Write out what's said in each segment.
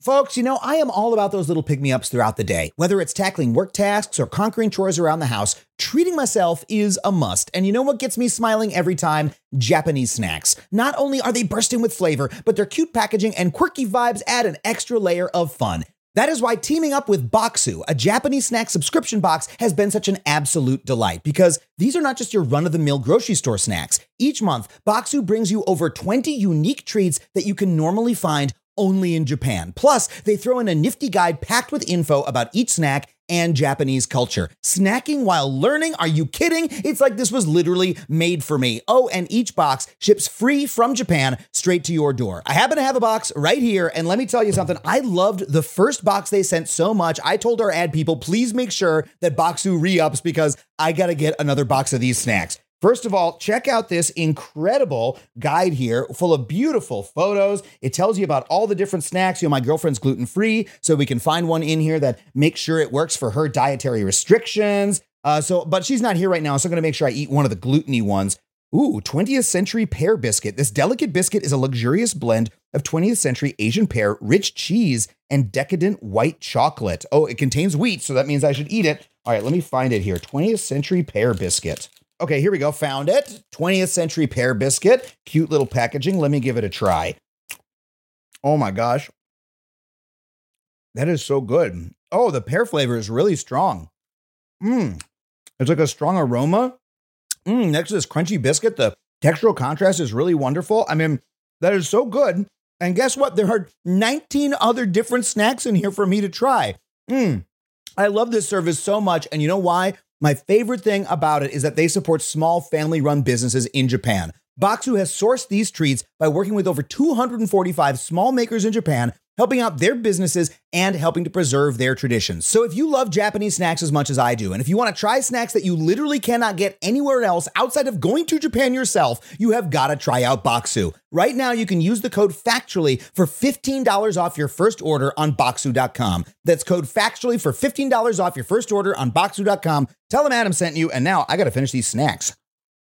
Folks, I am all about those little pick-me-ups throughout the day. Whether it's tackling work tasks or conquering chores around the house, treating myself is a must. And you know what gets me smiling every time? Japanese snacks. Not only are they bursting with flavor, but their cute packaging and quirky vibes add an extra layer of fun. That is why teaming up with Boxu, a Japanese snack subscription box, has been such an absolute delight, because these are not just your run-of-the-mill grocery store snacks. Each month, Boxu brings you over 20 unique treats that you can normally find only in Japan. Plus, they throw in a nifty guide packed with info about each snack and Japanese culture. Snacking while learning? Are you kidding? It's like this was literally made for me. Oh, and each box ships free from Japan straight to your door. I happen to have a box right here, and let me tell you something. I loved the first box they sent so much, I told our ad people, please make sure that Boxu re-ups because I gotta get another box of these snacks. First of all, check out this incredible guide here full of beautiful photos. It tells you about all the different snacks. My girlfriend's gluten-free, so we can find one in here that makes sure it works for her dietary restrictions. But she's not here right now, so I'm going to make sure I eat one of the gluten-y ones. Ooh, 20th century pear biscuit. This delicate biscuit is a luxurious blend of 20th century Asian pear, rich cheese, and decadent white chocolate. Oh, it contains wheat, so that means I should eat it. All right, let me find it here. 20th century pear biscuit. Okay, here we go. Found it. 20th century pear biscuit. Cute little packaging. Let me give it a try. Oh my gosh. That is so good. Oh, the pear flavor is really strong. It's like a strong aroma. Next to this crunchy biscuit, the textural contrast is really wonderful. I mean, that is so good. And guess what? There are 19 other different snacks in here for me to try. I love this service so much. And you know why? My favorite thing about it is that they support small family-run businesses in Japan. Boxu has sourced these treats by working with over 245 small makers in Japan, helping out their businesses and helping to preserve their traditions. So if you love Japanese snacks as much as I do, and if you want to try snacks that you literally cannot get anywhere else outside of going to Japan yourself, you have got to try out Boxu. Right now, you can use the code FACTUALLY for $15 off your first order on Boxu.com. That's code FACTUALLY for $15 off your first order on Boxu.com. Tell them Adam sent you, and now I got to finish these snacks.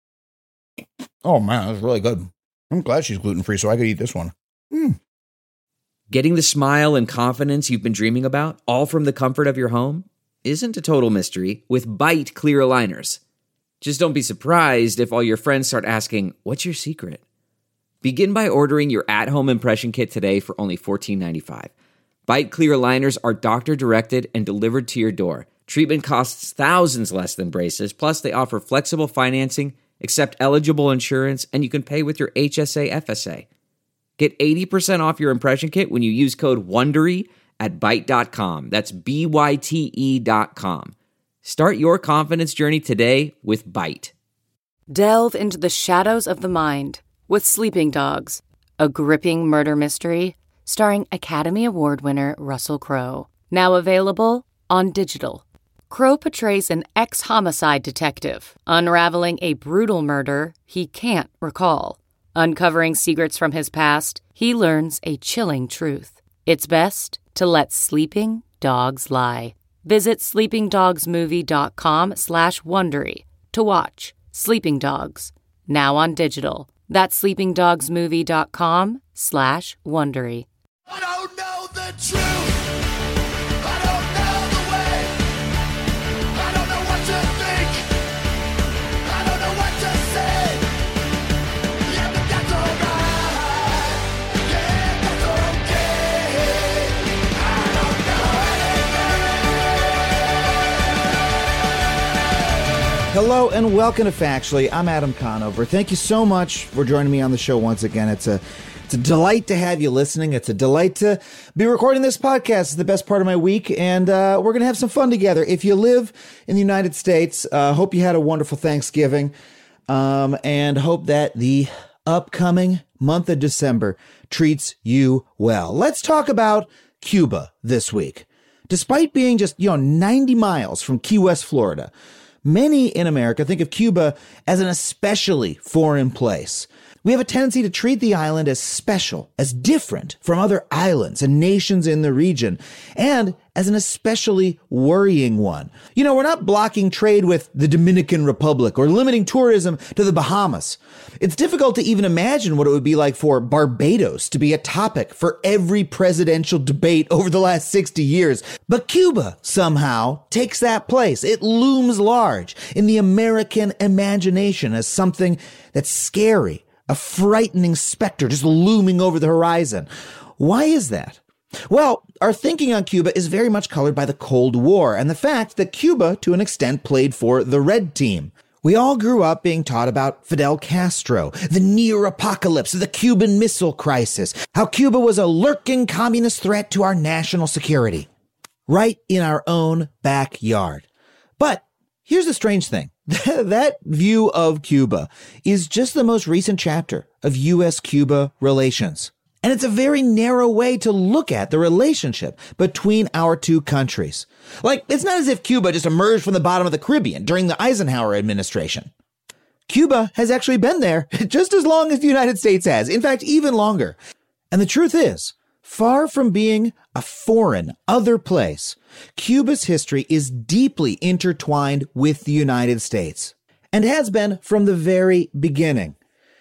Oh man, that's really good. I'm glad she's gluten-free so I could eat this one. Getting the smile and confidence you've been dreaming about, all from the comfort of your home, isn't a total mystery with Byte clear aligners. Just don't be surprised if all your friends start asking, what's your secret? Begin by ordering your at-home impression kit today for only $14.95. Byte clear aligners are doctor-directed and delivered to your door. Treatment costs thousands less than braces, plus they offer flexible financing, accept eligible insurance, and you can pay with your HSA FSA. Get 80% off your impression kit when you use code WONDERY at Byte.com. That's BYTE.com. Start your confidence journey today with Byte. Delve into the shadows of the mind with Sleeping Dogs, a gripping murder mystery starring Academy Award winner Russell Crowe. Now available on digital. Crowe portrays an ex-homicide detective unraveling a brutal murder he can't recall. Uncovering secrets from his past, he learns a chilling truth. It's best to let sleeping dogs lie. Visit sleepingdogsmovie.com/Wondery to watch Sleeping Dogs, now on digital. That's sleepingdogsmovie.com/Wondery. I don't know the truth. I don't know the way. I don't know what to think. I don't know what to say. Yeah, but that's alright. Yeah, that's okay. I don't know anything. Hello and welcome to Factually. I'm Adam Conover. Thank you so much for joining me on the show once again. It's a delight to have you listening. It's a delight to be recording this podcast. It's the best part of my week, and we're going to have some fun together. If you live in the United States, hope you had a wonderful Thanksgiving, and hope that the upcoming month of December treats you well. Let's talk about Cuba this week. Despite being just 90 miles from Key West, Florida, many in America think of Cuba as an especially foreign place. We have a tendency to treat the island as special, as different from other islands and nations in the region, and as an especially worrying one. We're not blocking trade with the Dominican Republic or limiting tourism to the Bahamas. It's difficult to even imagine what it would be like for Barbados to be a topic for every presidential debate over the last 60 years. But Cuba somehow takes that place. It looms large in the American imagination as something that's scary, a frightening specter just looming over the horizon. Why is that? Well, our thinking on Cuba is very much colored by the Cold War and the fact that Cuba, to an extent, played for the red team. We all grew up being taught about Fidel Castro, the near apocalypse of the Cuban Missile Crisis, how Cuba was a lurking communist threat to our national security, right in our own backyard. But here's the strange thing. That view of Cuba is just the most recent chapter of U.S.-Cuba relations. And it's a very narrow way to look at the relationship between our two countries. Like, it's not as if Cuba just emerged from the bottom of the Caribbean during the Eisenhower administration. Cuba has actually been there just as long as the United States has. In fact, even longer. And the truth is, far from being a foreign, other place, Cuba's history is deeply intertwined with the United States, and has been from the very beginning.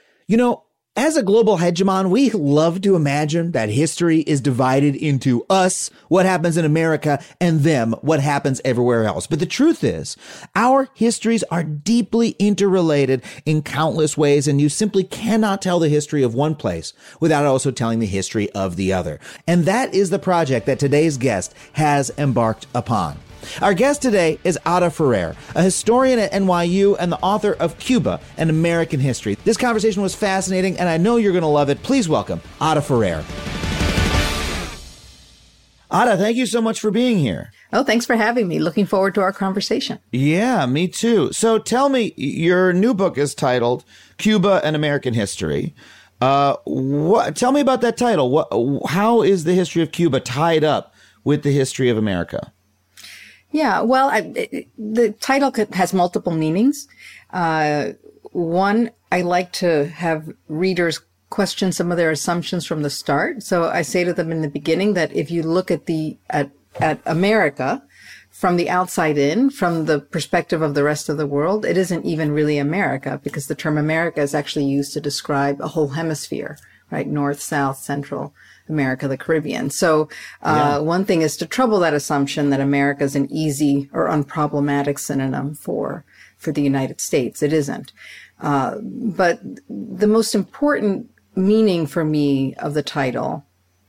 As a global hegemon, we love to imagine that history is divided into us, what happens in America, and them, what happens everywhere else. But the truth is, our histories are deeply interrelated in countless ways, and you simply cannot tell the history of one place without also telling the history of the other. And that is the project that today's guest has embarked upon. Our guest today is Ada Ferrer, a historian at NYU and the author of Cuba, An American History. This conversation was fascinating, and I know you're going to love it. Please welcome Ada Ferrer. Ada, thank you so much for being here. Oh, thanks for having me. Looking forward to our conversation. Yeah, me too. So tell me, your new book is titled Cuba, An American History. Tell me about that title. How is the history of Cuba tied up with the history of America? Yeah, well, the title has multiple meanings. One, I like to have readers question some of their assumptions from the start. So I say to them in the beginning that if you look at at America from the outside in, from the perspective of the rest of the world, it isn't even really America, because the term America is actually used to describe a whole hemisphere, right? North, South, Central America, the Caribbean. So one thing is to trouble that assumption that America is an easy or unproblematic synonym for the United States. It isn't. But the most important meaning for me of the title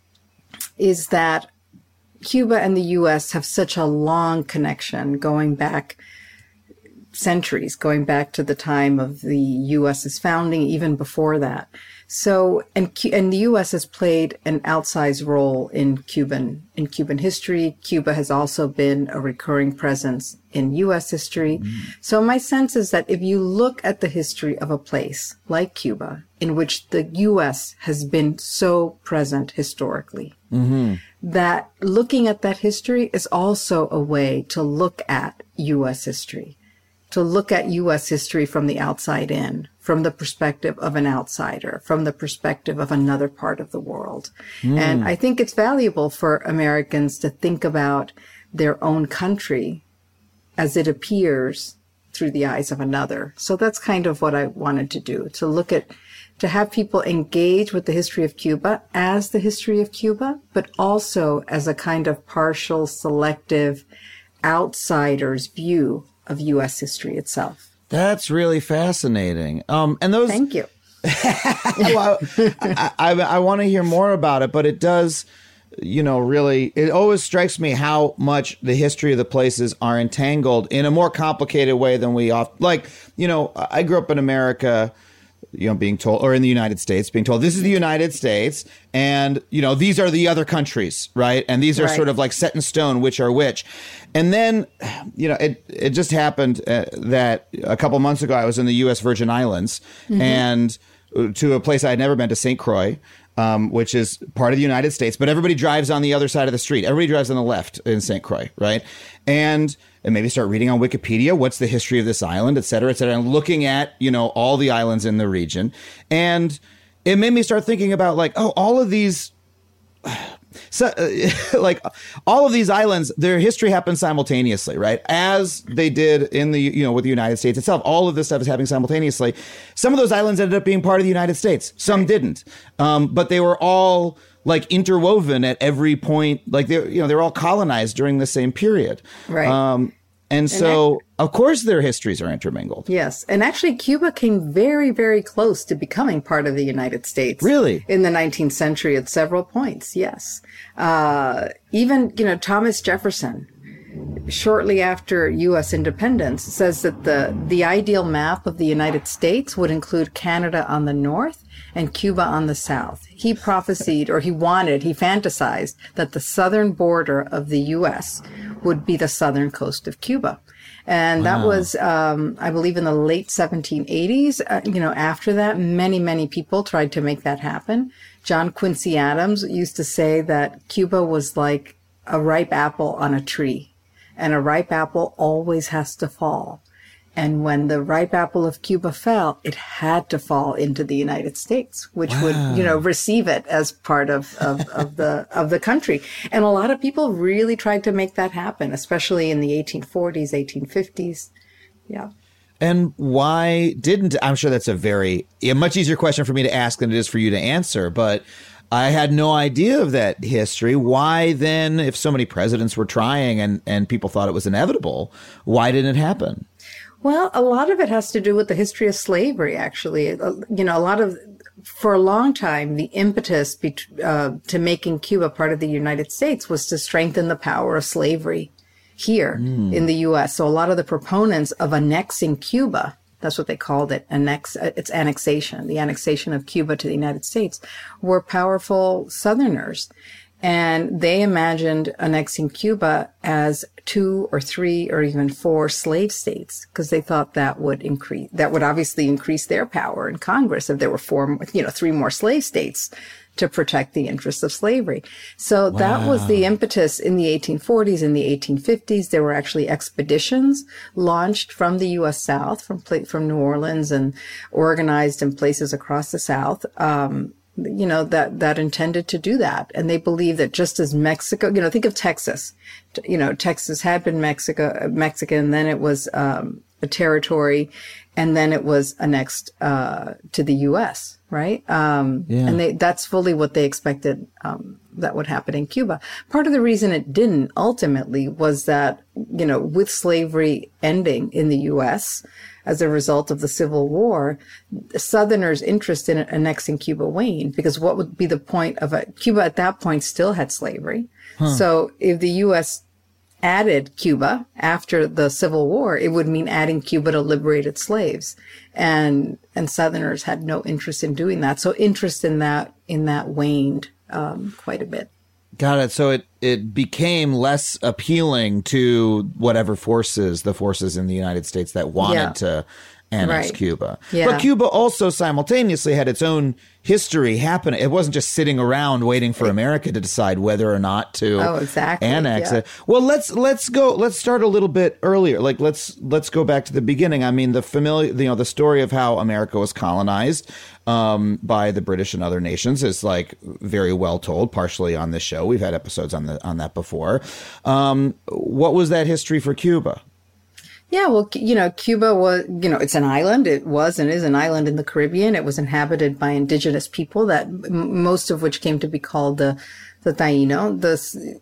is that Cuba and the U.S. have such a long connection going back centuries, going back to the time of the U.S.'s founding, even before that. So, and the U.S. has played an outsized role in Cuban history. Cuba has also been a recurring presence in U.S. history. So my sense is that if you look at the history of a place like Cuba, in which the U.S. has been so present historically, that looking at that history is also a way to look at U.S. history. To look at U.S. history from the outside in, from the perspective of an outsider, from the perspective of another part of the world. And I think it's valuable for Americans to think about their own country as it appears through the eyes of another. So that's kind of what I wanted to do, to have people engage with the history of Cuba as the history of Cuba, but also as a kind of partial, selective, outsider's view of U.S. history itself. That's really fascinating. And those. Thank you. Well, I want to hear more about it, but it does, really, it always strikes me how much the history of the places are entangled in a more complicated way than we often, I grew up in America, being told, or in the United States, being told, this is the United States, and, these are the other countries, right? And these are sort of like set in stone, which are which. And then, it just happened that a couple months ago, I was in the U.S. Virgin Islands, and to a place I had never been, to St. Croix. which is part of the United States, but everybody drives on the other side of the street. Everybody drives on the left in St. Croix, right? And maybe start reading on Wikipedia, what's the history of this island, et cetera, and looking at, all the islands in the region. And it made me start thinking about all of these, all of these islands, their history happens simultaneously, right? As they did in the, with the United States itself. All of this stuff is happening simultaneously. Some of those islands ended up being part of the United States. Some didn't. But they were all interwoven at every point. They're all colonized during the same period. Right. And so, of course, their histories are intermingled. Yes. And actually, Cuba came very, very close to becoming part of the United States. Really? In the 19th century at several points, yes. Even, Thomas Jefferson, shortly after U.S. independence, says that the ideal map of the United States would include Canada on the north and Cuba on the south. He prophesied, or he fantasized that the southern border of the U.S. would be the southern coast of Cuba. And that was, I believe, in the late 1780s. After that, many, many people tried to make that happen. John Quincy Adams used to say that Cuba was like a ripe apple on a tree, and a ripe apple always has to fall. And when the ripe apple of Cuba fell, it had to fall into the United States, which would, receive it as part of the country. And a lot of people really tried to make that happen, especially in the 1840s, 1850s. Yeah. And why didn't, I'm sure that's a much easier question for me to ask than it is for you to answer, but I had no idea of that history. Why then, if so many presidents were trying and people thought it was inevitable, why didn't it happen? Well, a lot of it has to do with the history of slavery, actually. For a long time, the impetus to making Cuba part of the United States was to strengthen the power of slavery here in the U.S. So a lot of the proponents of annexing Cuba, that's what they called it, it's annexation, the annexation of Cuba to the United States, were powerful Southerners. And they imagined annexing Cuba as 2 or 3 or even 4 slave states, because they thought that would obviously increase their power in Congress if there were 3 more slave states to protect the interests of slavery. So that was the impetus in the 1840s. In the 1850s, there were actually expeditions launched from the U.S. South, from New Orleans, and organized in places across the South. That intended to do that. And they believe that just as Mexico, think of Texas, Texas had been Mexican, then it was, a territory, and then it was annexed, to the U.S., right? And that's fully what they expected, that would happen in Cuba. Part of the reason it didn't ultimately was that, with slavery ending in the U.S., as a result of the Civil War, Southerners' interest in annexing Cuba waned, because what would be the point of Cuba at that point still had slavery. So if the U.S. added Cuba after the Civil War, it would mean adding Cuba to liberated slaves. And Southerners had no interest in doing that. So interest in that waned quite a bit. Got it. So it became less appealing to whatever the forces in the United States that wanted to annex Cuba. Yeah. But Cuba also simultaneously had its own history happen. It wasn't just sitting around waiting for America to decide whether or not to annex it. Well, let's start a little bit earlier. Let's go back to the beginning. I mean, the story of how America was colonized by the British and other nations is very well told, partially on this show. We've had episodes on that before. What was that history for Cuba? Yeah, well, Cuba was, it's an island. It was and is an island in the Caribbean. It was inhabited by indigenous people, that most of which came to be called the Taino.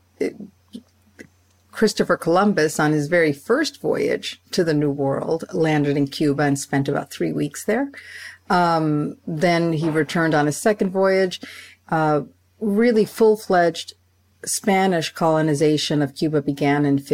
Christopher Columbus, on his very first voyage to the New World, landed in Cuba and spent about 3 weeks there. Then he returned on his second voyage. Really full-fledged Spanish colonization of Cuba began in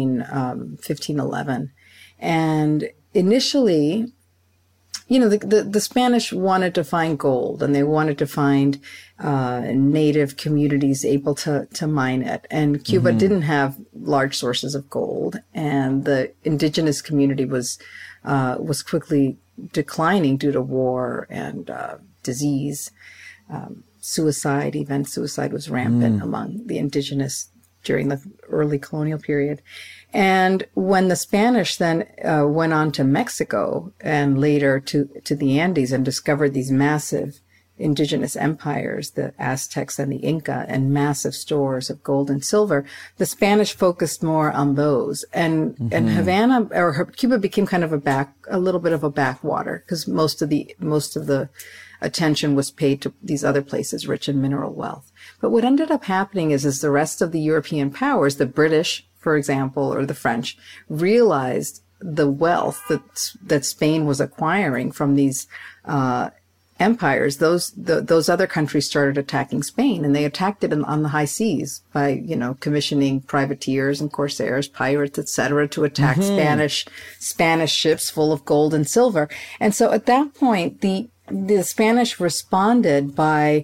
1511. And initially, the Spanish wanted to find gold, and they wanted to find native communities able to mine it. And Cuba didn't have large sources of gold, and the indigenous community was quickly declining due to war and disease. suicide was rampant among the indigenous during the early colonial period. And when the Spanish then went on to Mexico and later to the Andes and discovered these massive indigenous empires, the Aztecs and the Inca, and massive stores of gold and silver, the Spanish focused more on those. And Havana or Cuba became kind of a little bit of a backwater, because most of the attention was paid to these other places rich in mineral wealth. But what ended up happening is the rest of the European powers, the British, for example, or the French, realized the wealth that Spain was acquiring from these empires. Those other countries started attacking Spain, and they attacked it on the high seas by, commissioning privateers and corsairs, pirates, etc., to attack Spanish ships full of gold and silver. And so at that point, the Spanish responded by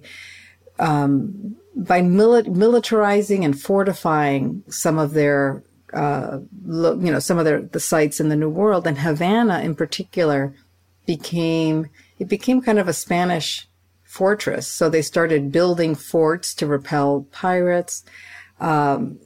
militarizing and fortifying some of their, the sites in the New World. And Havana, in particular, became kind of a Spanish fortress. So they started building forts to repel pirates. Havana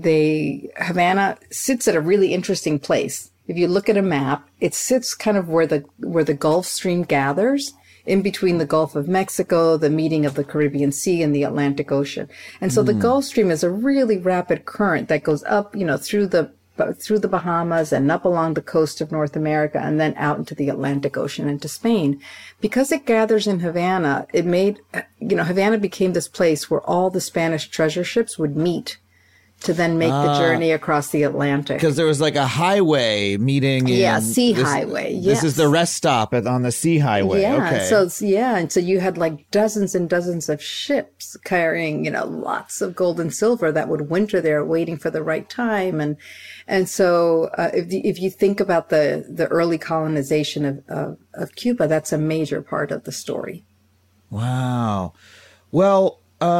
sits at a really interesting place. If you look at a map, it sits kind of where the Gulf Stream gathers, in between the Gulf of Mexico, the meeting of the Caribbean Sea, and the Atlantic Ocean. And so the Gulf Stream is a really rapid current that goes up, through the Bahamas and up along the coast of North America, and then out into the Atlantic Ocean into Spain. Because it gathers in Havana, it made, Havana became this place where all the Spanish treasure ships would meet to then make the journey across the Atlantic. Because there was like a highway meeting. Sea highway. Yes. This is the rest stop on the sea highway. Yeah. Okay. And so you had like dozens and dozens of ships carrying, lots of gold and silver that would winter there, waiting for the right time. And so if you think about the early colonization of Cuba, that's a major part of the story. Wow. Well,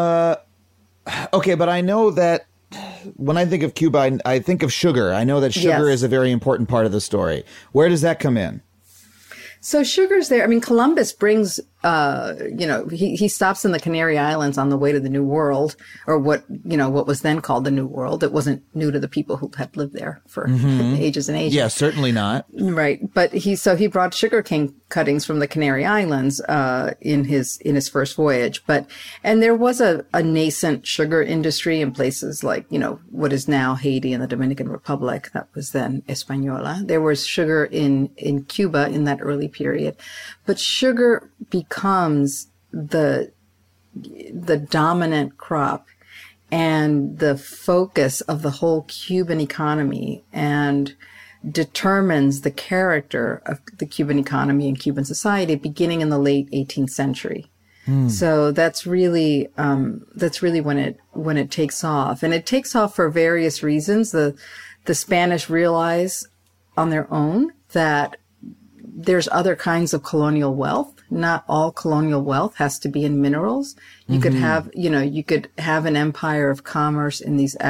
okay, but I know that when I think of Cuba, I think of sugar. I know that sugar is a very important part of the story. Where does that come in? So sugar's there. I mean, Columbus brings, he stops in the Canary Islands on the way to the New World, or what was then called the New World. It wasn't new to the people who had lived there for ages and ages. Yeah, certainly not. Right. But he brought sugarcane cuttings from the Canary Islands, in his first voyage. And there was a nascent sugar industry in places like, what is now Haiti and the Dominican Republic. That was then Española. There was sugar in Cuba in that early period. But sugar becomes the dominant crop and the focus of the whole Cuban economy, and determines the character of the Cuban economy and Cuban society beginning in the late 18th century. So that's really when it takes off, and it takes off for various reasons. The Spanish realize on their own that there's other kinds of colonial wealth. Not all colonial wealth has to be in minerals. You could have, you could have an empire of commerce in these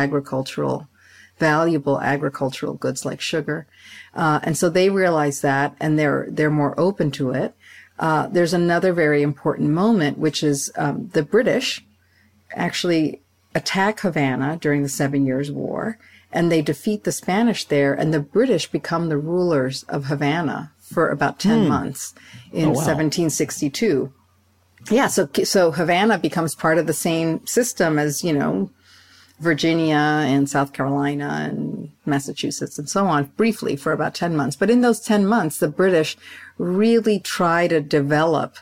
valuable agricultural goods like sugar. And so they realize that, and they're more open to it. There's another very important moment, which is, the British actually attack Havana during the 7 Years' War, and they defeat the Spanish there, and the British become the rulers of Havana for about 10 months in 1762. Yeah, so Havana becomes part of the same system as, Virginia and South Carolina and Massachusetts and so on, briefly for about 10 months. But in those 10 months, the British really try to develop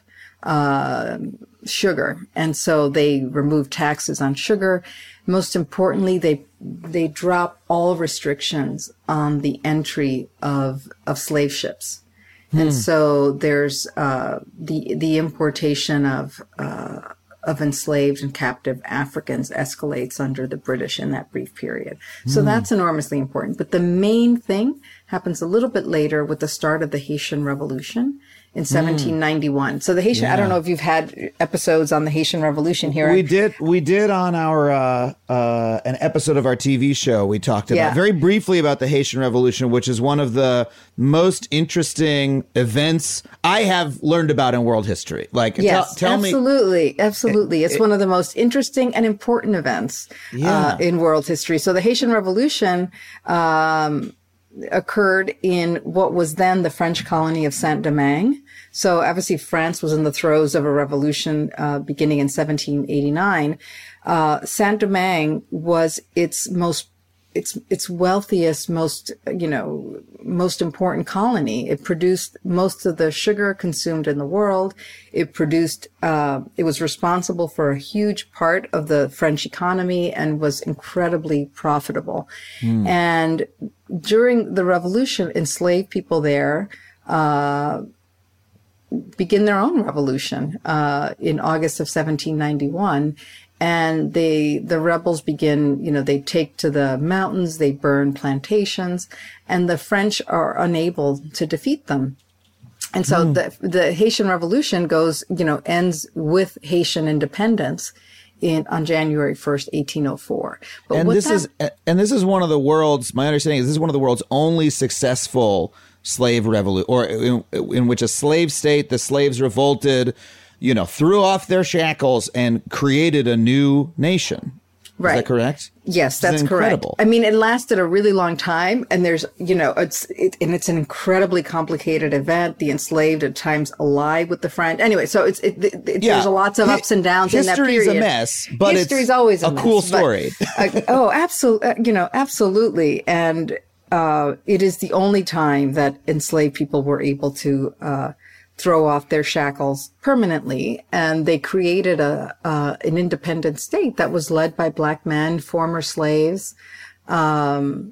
sugar. And so they remove taxes on sugar. Most importantly, they drop all restrictions on the entry of slave ships. And so there's the importation of enslaved and captive Africans escalates under the British in that brief period. So that's enormously important. But the main thing happens a little bit later with the start of the Haitian Revolution in 1791. So the Haitian, I don't know if you've had episodes on the Haitian Revolution here. We did on our an episode of our TV show. We talked about very briefly about the Haitian Revolution, which is one of the most interesting events I have learned about in world history. Like, yes, tell me. Absolutely. It's one of the most interesting and important events in world history. So the Haitian Revolution occurred in what was then the French colony of Saint-Domingue. So obviously France was in the throes of a revolution beginning in 1789. Saint-Domingue was its wealthiest, most important colony. It produced most of the sugar consumed in the world. It was responsible for a huge part of the French economy and was incredibly profitable. And during the revolution, enslaved people there, begin their own revolution, in August of 1791. And the rebels begin, they take to the mountains, they burn plantations, and the French are unable to defeat them. And so the Haitian Revolution ends with Haitian independence on January 1st, 1804. But this is one of the world's, my understanding is this is one of the world's only successful slave revolution, or in which a slave state, the slaves revolted, threw off their shackles and created a new nation. Right. Is that correct? Yes, that's correct. I mean, it lasted a really long time, and there's, it's an incredibly complicated event. The enslaved at times allied with the French. Anyway, so there's lots of ups and downs in that period. History's a mess, but history's always a mess, cool story. Absolutely. And it is the only time that enslaved people were able to throw off their shackles permanently, and they created an independent state that was led by black men, former slaves, and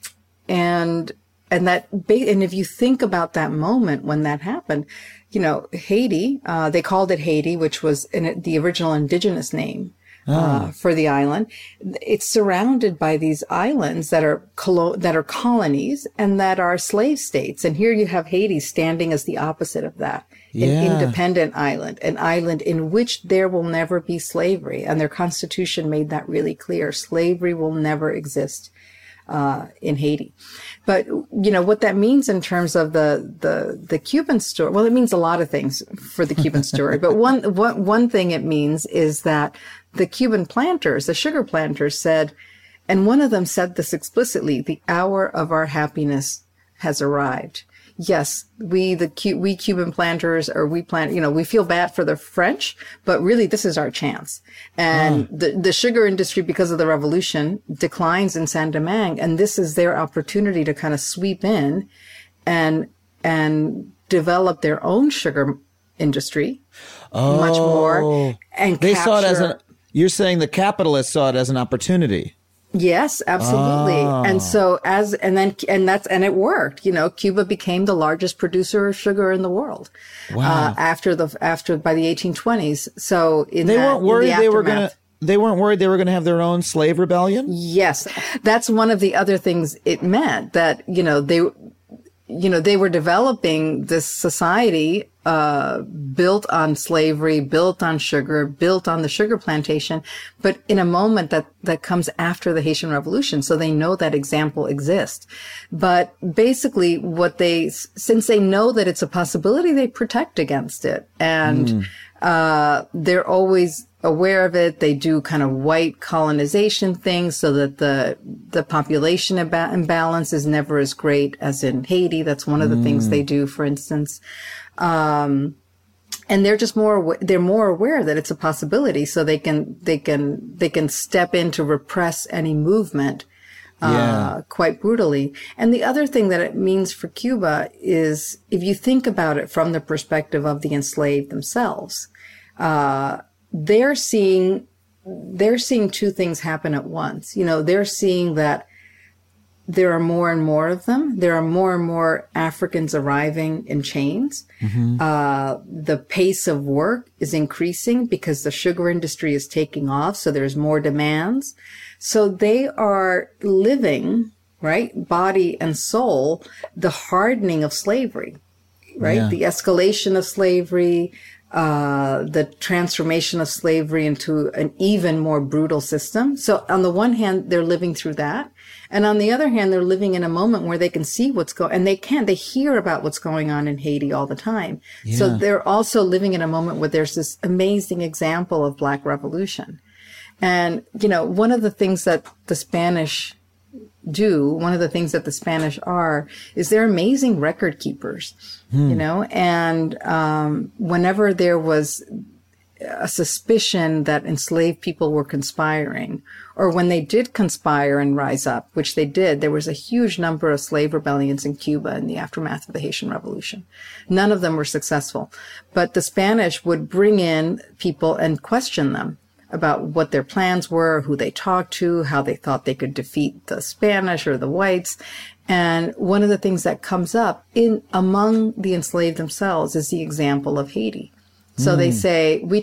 if you think about that moment when that happened, Haiti, they called it Haiti, which was the original indigenous name for the island. It's surrounded by these islands that are colonies and that are slave states. And here you have Haiti standing as the opposite of that, an independent island, an island in which there will never be slavery. And their constitution made that really clear. Slavery will never exist in Haiti. But, what that means in terms of the Cuban story, well, it means a lot of things for the Cuban story. But one thing it means is that the Cuban planters, the sugar planters said, and one of them said this explicitly, the hour of our happiness has arrived. Yes, we Cuban planters, or we feel bad for the French, but really this is our chance. And the sugar industry, because of the revolution, declines in Saint-Domingue, and this is their opportunity to kind of sweep in and develop their own sugar industry much more. And they saw it you're saying the capitalists saw it as an opportunity. Yes, absolutely. And so and it worked. Cuba became the largest producer of sugar in the world. Wow. After by the 1820s. So they weren't worried they were going to have their own slave rebellion? Yes. That's one of the other things it meant, that they were developing this society built on slavery, built on sugar, built on the sugar plantation, but in a moment that comes after the Haitian Revolution. So they know that example exists. But basically since they know that it's a possibility, they protect against it. And they're always aware of it. They do kind of white colonization things so that the population imbalance is never as great as in Haiti. That's one of the things they do, for instance. And they're just more aware that it's a possibility, so they can step in to repress any movement quite brutally. And the other thing that it means for Cuba is, if you think about it from the perspective of the enslaved themselves, they're seeing two things happen at once. They're seeing that there are more and more of them. There are more and more Africans arriving in chains. The pace of work is increasing because the sugar industry is taking off. So there's more demands. So they are living, right, body and soul, the hardening of slavery. right? Yeah. The escalation of slavery, the transformation of slavery into an even more brutal system. So on the one hand, they're living through that. And on the other hand, they're living in a moment where they can see what's going, and they hear about what's going on in Haiti all the time. Yeah. So they're also living in a moment where there's this amazing example of Black revolution. And, one of the things that the Spanish do, one of the things that the Spanish are, is they're amazing record keepers, and whenever there was a suspicion that enslaved people were conspiring, or when they did conspire and rise up, which they did, there was a huge number of slave rebellions in Cuba in the aftermath of the Haitian Revolution. None of them were successful, but the Spanish would bring in people and question them about what their plans were, who they talked to, how they thought they could defeat the Spanish or the whites. And one of the things that comes up among the enslaved themselves is the example of Haiti. So they say, they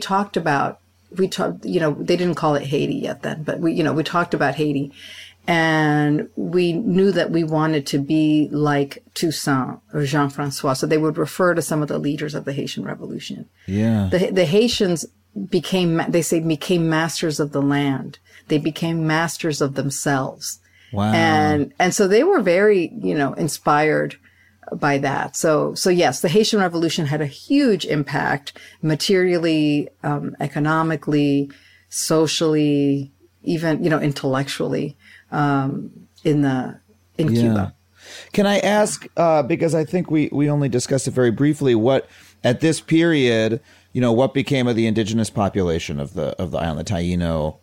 didn't call it Haiti yet then, but we talked about Haiti, and we knew that we wanted to be like Toussaint or Jean-Francois. So they would refer to some of the leaders of the Haitian Revolution. Yeah. The Haitians became masters of the land. They became masters of themselves. Wow. And so they were very, inspired by that. So yes, the Haitian Revolution had a huge impact materially, economically, socially, even, intellectually, in Cuba. Can I ask, because I think we only discussed it very briefly, what at this period, what became of the indigenous population of the island, the Taino,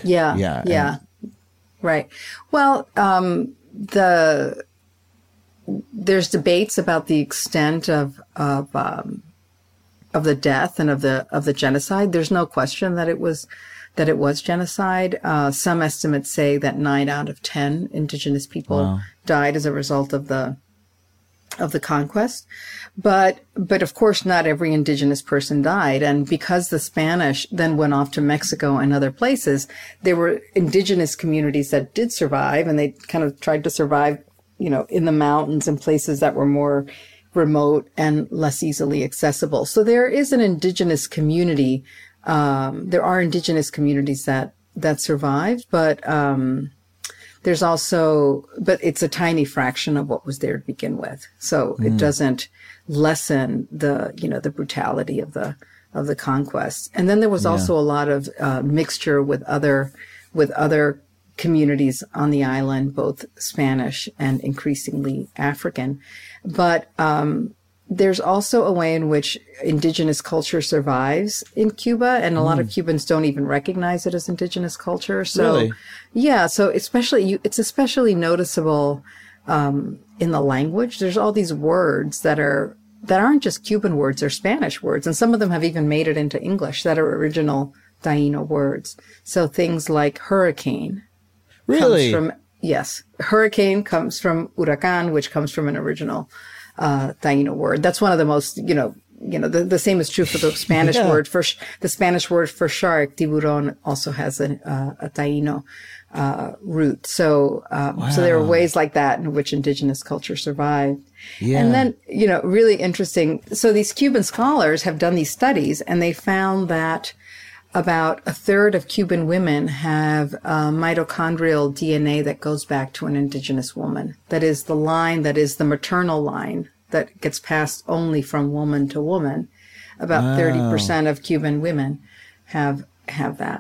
Right. Well, there's debates about the extent of the death and of the genocide. There's no question that it was genocide. Some estimates say that 9 out of 10 indigenous people died as a result of the conquest. But of course, not every indigenous person died. And because the Spanish then went off to Mexico and other places, there were indigenous communities that did survive, and they kind of tried to survive, in the mountains and places that were more remote and less easily accessible. So there is an indigenous community. There are indigenous communities that survived, but there's also, but it's a tiny fraction of what was there to begin with. So it doesn't lessen the brutality of the conquest. And then there was also a lot of mixture with other communities on the island, both Spanish and increasingly African. But there's also a way in which indigenous culture survives in Cuba, and a lot of Cubans don't even recognize it as indigenous culture. So, really? Yeah. So it's especially noticeable in the language. There's all these words that aren't just Cuban words; they're Spanish words, and some of them have even made it into English that are original Taino words. So things like hurricane. Really? Hurricane comes from huracán, which comes from an original Taino word. That's one of the most, the same is true for the Spanish word for the Spanish word for shark. Tiburón also has a Taino root. So so there are ways like that in which indigenous culture survived. Yeah. And then, really interesting. So these Cuban scholars have done these studies, and they found that about a third of Cuban women have mitochondrial DNA that goes back to an indigenous woman. That is the line, that is the maternal line that gets passed only from woman to woman. About 30% of Cuban women have that.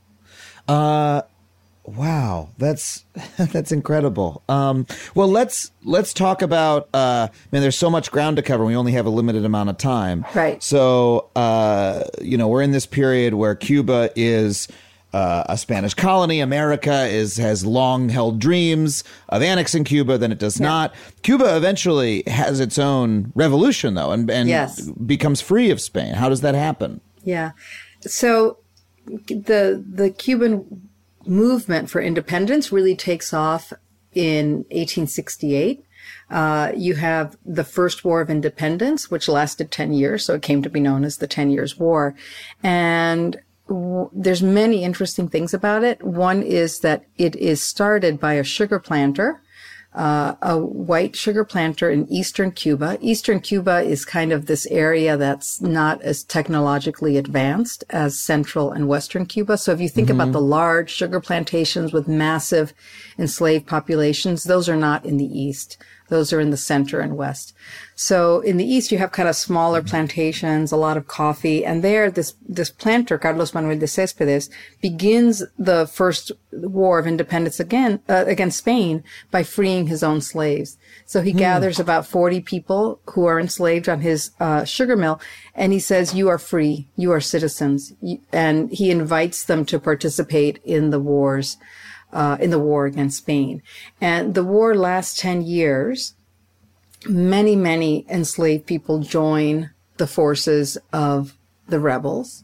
Wow, that's incredible. Well, let's talk about. There's so much ground to cover. We only have a limited amount of time. Right. So, we're in this period where Cuba is a Spanish colony. America has long held dreams of annexing Cuba. Then it does not. Cuba eventually has its own revolution, though, and becomes free of Spain. How does that happen? Yeah. So the Cuban movement for independence really takes off in 1868. You have the First War of Independence, which lasted 10 years, so it came to be known as the 10 Years' War. And there's many interesting things about it. One is that it is started by a sugar planter a white sugar planter in eastern Cuba. Eastern Cuba is kind of this area that's not as technologically advanced as central and western Cuba. So if you think about the large sugar plantations with massive enslaved populations, those are not in the east. Those are in the center and west. So in the east, you have kind of smaller plantations, a lot of coffee. And there, this planter, Carlos Manuel de Céspedes, begins the first war of independence against Spain by freeing his own slaves. So he gathers about 40 people who are enslaved on his sugar mill. And he says, you are free. You are citizens. And he invites them to participate in the wars. In the war against Spain. And the war lasts 10 years. Many, many enslaved people join the forces of the rebels.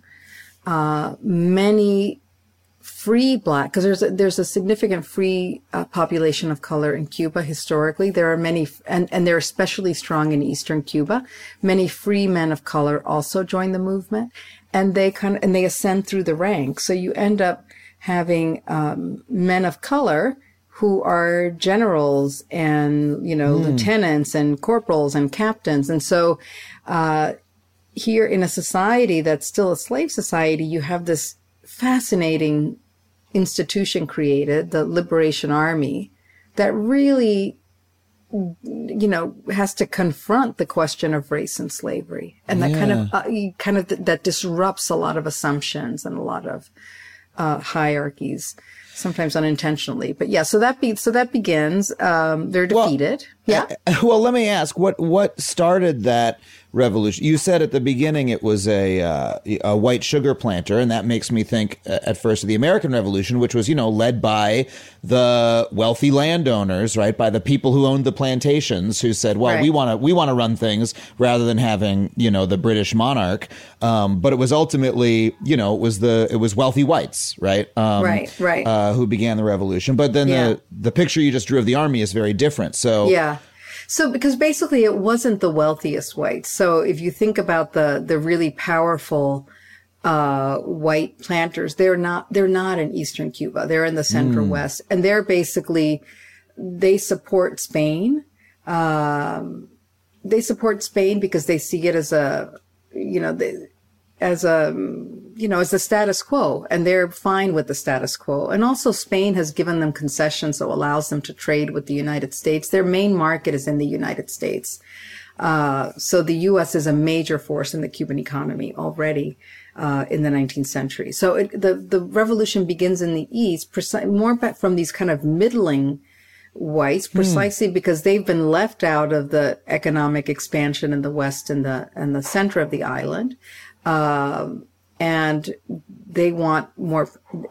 Many free black, because there's a significant free population of color in Cuba historically. There are many, and they're especially strong in eastern Cuba. Many free men of color also join the movement, and they ascend through the ranks. So you end up having men of color who are generals and, lieutenants and corporals and captains. And so here in a society that's still a slave society, you have this fascinating institution created, the Liberation Army, that really, has to confront the question of race and slavery. And that that disrupts a lot of assumptions and a lot of hierarchies, sometimes unintentionally. But yeah, so that begins. They're defeated. Well, let me ask, what started that revolution? You said at the beginning it was a white sugar planter, and that makes me think at first of the American Revolution, which was, led by the wealthy landowners, right? By the people who owned the plantations, who said, well, we want to run things rather than having, the British monarch. But it was ultimately, it was wealthy whites, right? Who began the revolution. But then the picture you just drew of the army is very different. So yeah. So because basically it wasn't the wealthiest whites. So if you think about the really powerful white planters, they're not in eastern Cuba. They're in the central west, and they support Spain. They support Spain because they see it as the status quo, and they're fine with the status quo. And also Spain has given them concessions that allows them to trade with the United States. Their main market is in the United States. So the U.S. is a major force in the Cuban economy already, in the 19th century. So the revolution begins in the East, more from these kind of middling whites, precisely because they've been left out of the economic expansion in the West and the center of the island. And they want more,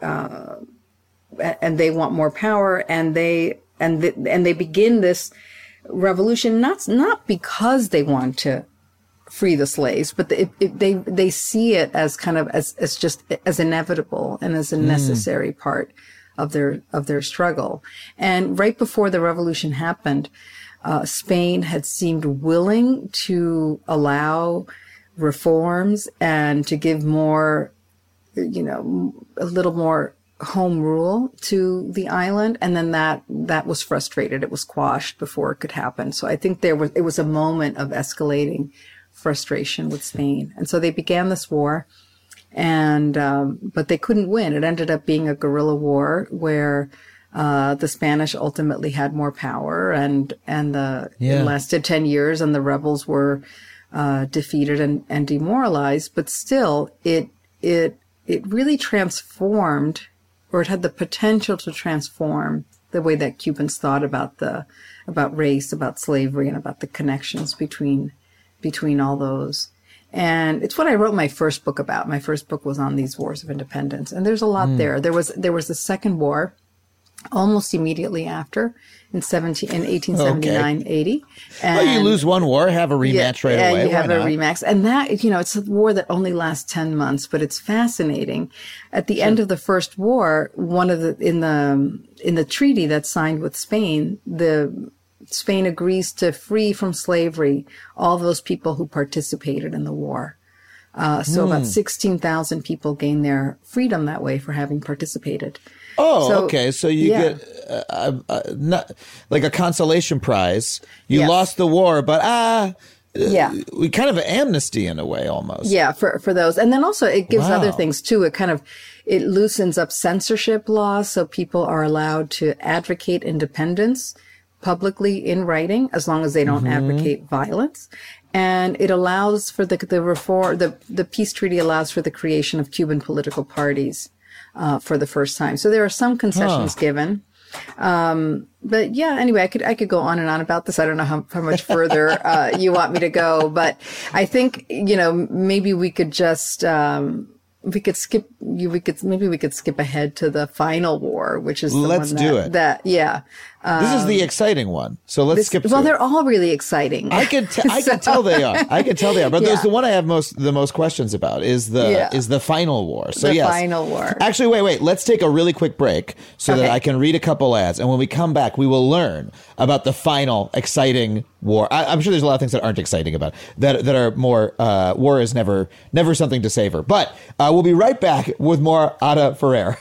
power, and they begin this revolution not because they want to free the slaves, but they see it as kind of as inevitable and as a necessary part of their struggle. And right before the revolution happened, Spain had seemed willing to allow reforms and to give more, a little more home rule to the island. And then that was frustrated. It was quashed before it could happen. So I think it was a moment of escalating frustration with Spain. And so they began this war, and, but they couldn't win. It ended up being a guerrilla war where, the Spanish ultimately had more power, and it lasted 10 years, and the rebels were, defeated and demoralized, but still it really transformed, or it had the potential to transform the way that Cubans thought about race, about slavery, and about the connections between all those. And it's what I wrote my first book about. My first book was on these wars of independence, and there's a lot there. There was the second war almost immediately after, in 1879-80. Well, you lose one war, have a rematch right away. You have a rematch. And that, it's a war that only lasts 10 months, but it's fascinating. At the end of the first war, in the treaty that's signed with Spain, Spain agrees to free from slavery all those people who participated in the war. So about 16,000 people gain their freedom that way for having participated. Oh, okay. So you get not like a consolation prize. You lost the war, but we kind of an amnesty in a way almost. Yeah, for those. And then also it gives other things too. It loosens up censorship laws. So people are allowed to advocate independence publicly in writing, as long as they don't advocate violence. And it allows for the reform, the peace treaty allows for the creation of Cuban political parties, for the first time. So there are some concessions given. But yeah, anyway, I could go on and on about this. I don't know how much further, you want me to go, but I think, maybe we could just, we could skip ahead to the final war, which is the Let's one do it. This is the exciting one. So let's skip. Well, they're all really exciting. I can tell they are. But there's the one I have the most questions about is the final war. So the final war. Actually, wait. Let's take a really quick break so that I can read a couple ads, and when we come back, we will learn about the final exciting war. I'm sure there's a lot of things that aren't exciting about it, that are more. War is never something to savor. But we'll be right back with more Ada Ferrer.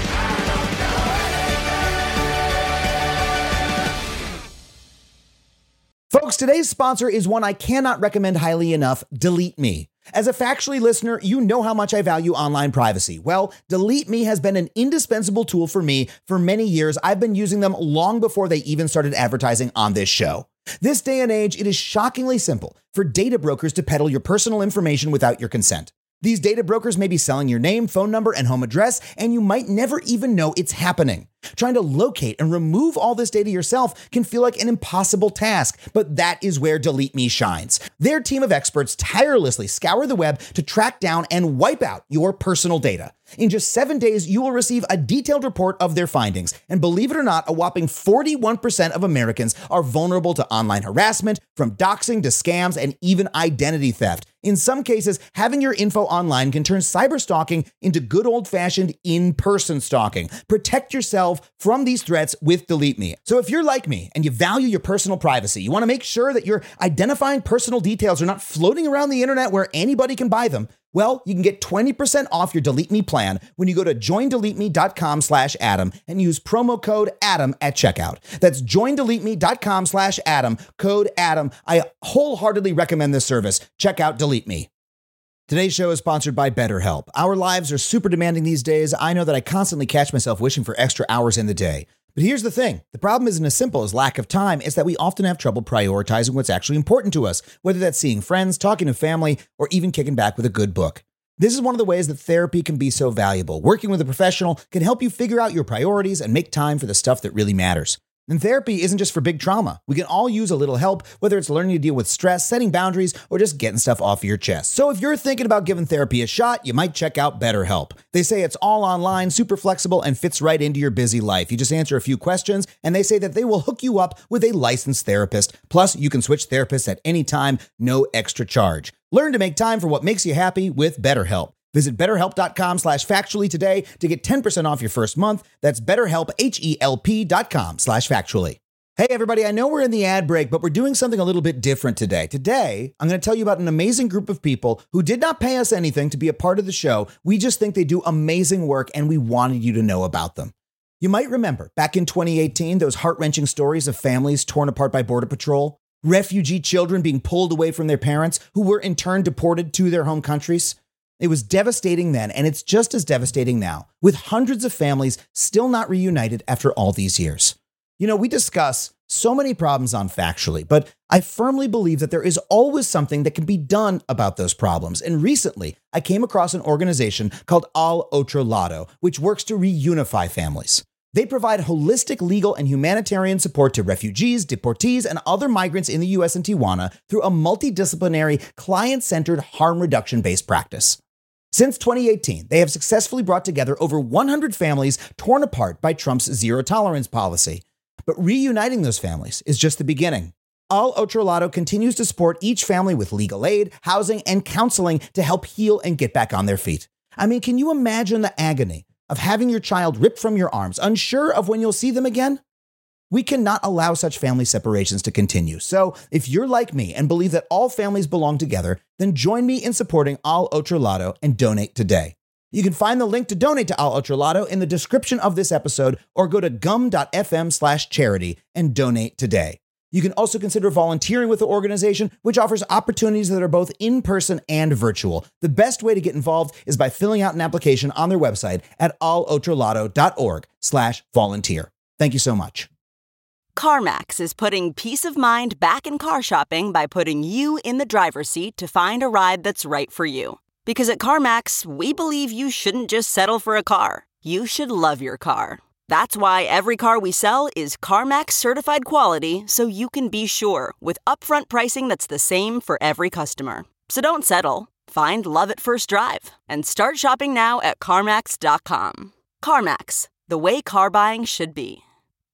Folks, today's sponsor is one I cannot recommend highly enough, Delete Me. As a Factually listener, you know how much I value online privacy. Well, Delete Me has been an indispensable tool for me for many years. I've been using them long before they even started advertising on this show. This day and age, it is shockingly simple for data brokers to peddle your personal information without your consent. These data brokers may be selling your name, phone number, and home address, and you might never even know it's happening. Trying to locate and remove all this data yourself can feel like an impossible task, but that is where Delete Me shines. Their team of experts tirelessly scour the web to track down and wipe out your personal data. In just 7 days, you will receive a detailed report of their findings. And believe it or not, a whopping 41% of Americans are vulnerable to online harassment, from doxing to scams and even identity theft. In some cases, having your info online can turn cyberstalking into good old-fashioned in-person stalking. Protect yourself from these threats with Delete Me. So if you're like me and you value your personal privacy, you want to make sure that your identifying personal details are not floating around the internet where anybody can buy them, well, you can get 20% off your Delete Me plan when you go to joindeleteme.com/Adam and use promo code Adam at checkout. That's joindeleteme.com/Adam, code Adam. I wholeheartedly recommend this service. Check out Delete Me. Today's show is sponsored by BetterHelp. Our lives are super demanding these days. I know that I constantly catch myself wishing for extra hours in the day. But here's the thing. The problem isn't as simple as lack of time. It's that we often have trouble prioritizing what's actually important to us, whether that's seeing friends, talking to family, or even kicking back with a good book. This is one of the ways that therapy can be so valuable. Working with a professional can help you figure out your priorities and make time for the stuff that really matters. And therapy isn't just for big trauma. We can all use a little help, whether it's learning to deal with stress, setting boundaries, or just getting stuff off your chest. So if you're thinking about giving therapy a shot, you might check out BetterHelp. They say it's all online, super flexible, and fits right into your busy life. You just answer a few questions, and they say that they will hook you up with a licensed therapist. Plus, you can switch therapists at any time, no extra charge. Learn to make time for what makes you happy with BetterHelp. Visit BetterHelp.com/factually today to get 10% off your first month. That's BetterHelp, HELP.com/factually. Hey everybody, I know we're in the ad break, but we're doing something a little bit different today. Today, I'm going to tell you about an amazing group of people who did not pay us anything to be a part of the show. We just think they do amazing work and we wanted you to know about them. You might remember back in 2018, those heart-wrenching stories of families torn apart by Border Patrol, refugee children being pulled away from their parents who were in turn deported to their home countries. It was devastating then, and it's just as devastating now, with hundreds of families still not reunited after all these years. You know, we discuss so many problems on Factually, but I firmly believe that there is always something that can be done about those problems. And recently, I came across an organization called Al Otro Lado, which works to reunify families. They provide holistic legal and humanitarian support to refugees, deportees, and other migrants in the U.S. and Tijuana through a multidisciplinary, client-centered, harm reduction-based practice. Since 2018, they have successfully brought together over 100 families torn apart by Trump's zero-tolerance policy. But reuniting those families is just the beginning. Al Otro Lado continues to support each family with legal aid, housing, and counseling to help heal and get back on their feet. I mean, can you imagine the agony of having your child ripped from your arms, unsure of when you'll see them again? We cannot allow such family separations to continue. So if you're like me and believe that all families belong together, then join me in supporting Al Otro Lado and donate today. You can find the link to donate to Al Ultralotto in the description of this episode or go to gum.fm/charity and donate today. You can also consider volunteering with the organization, which offers opportunities that are both in-person and virtual. The best way to get involved is by filling out an application on their website at alultralotto.org/volunteer. Thank you so much. CarMax is putting peace of mind back in car shopping by putting you in the driver's seat to find a ride that's right for you. Because at CarMax, we believe you shouldn't just settle for a car. You should love your car. That's why every car we sell is CarMax certified quality, so you can be sure with upfront pricing that's the same for every customer. So don't settle. Find love at first drive and start shopping now at CarMax.com. CarMax, the way car buying should be.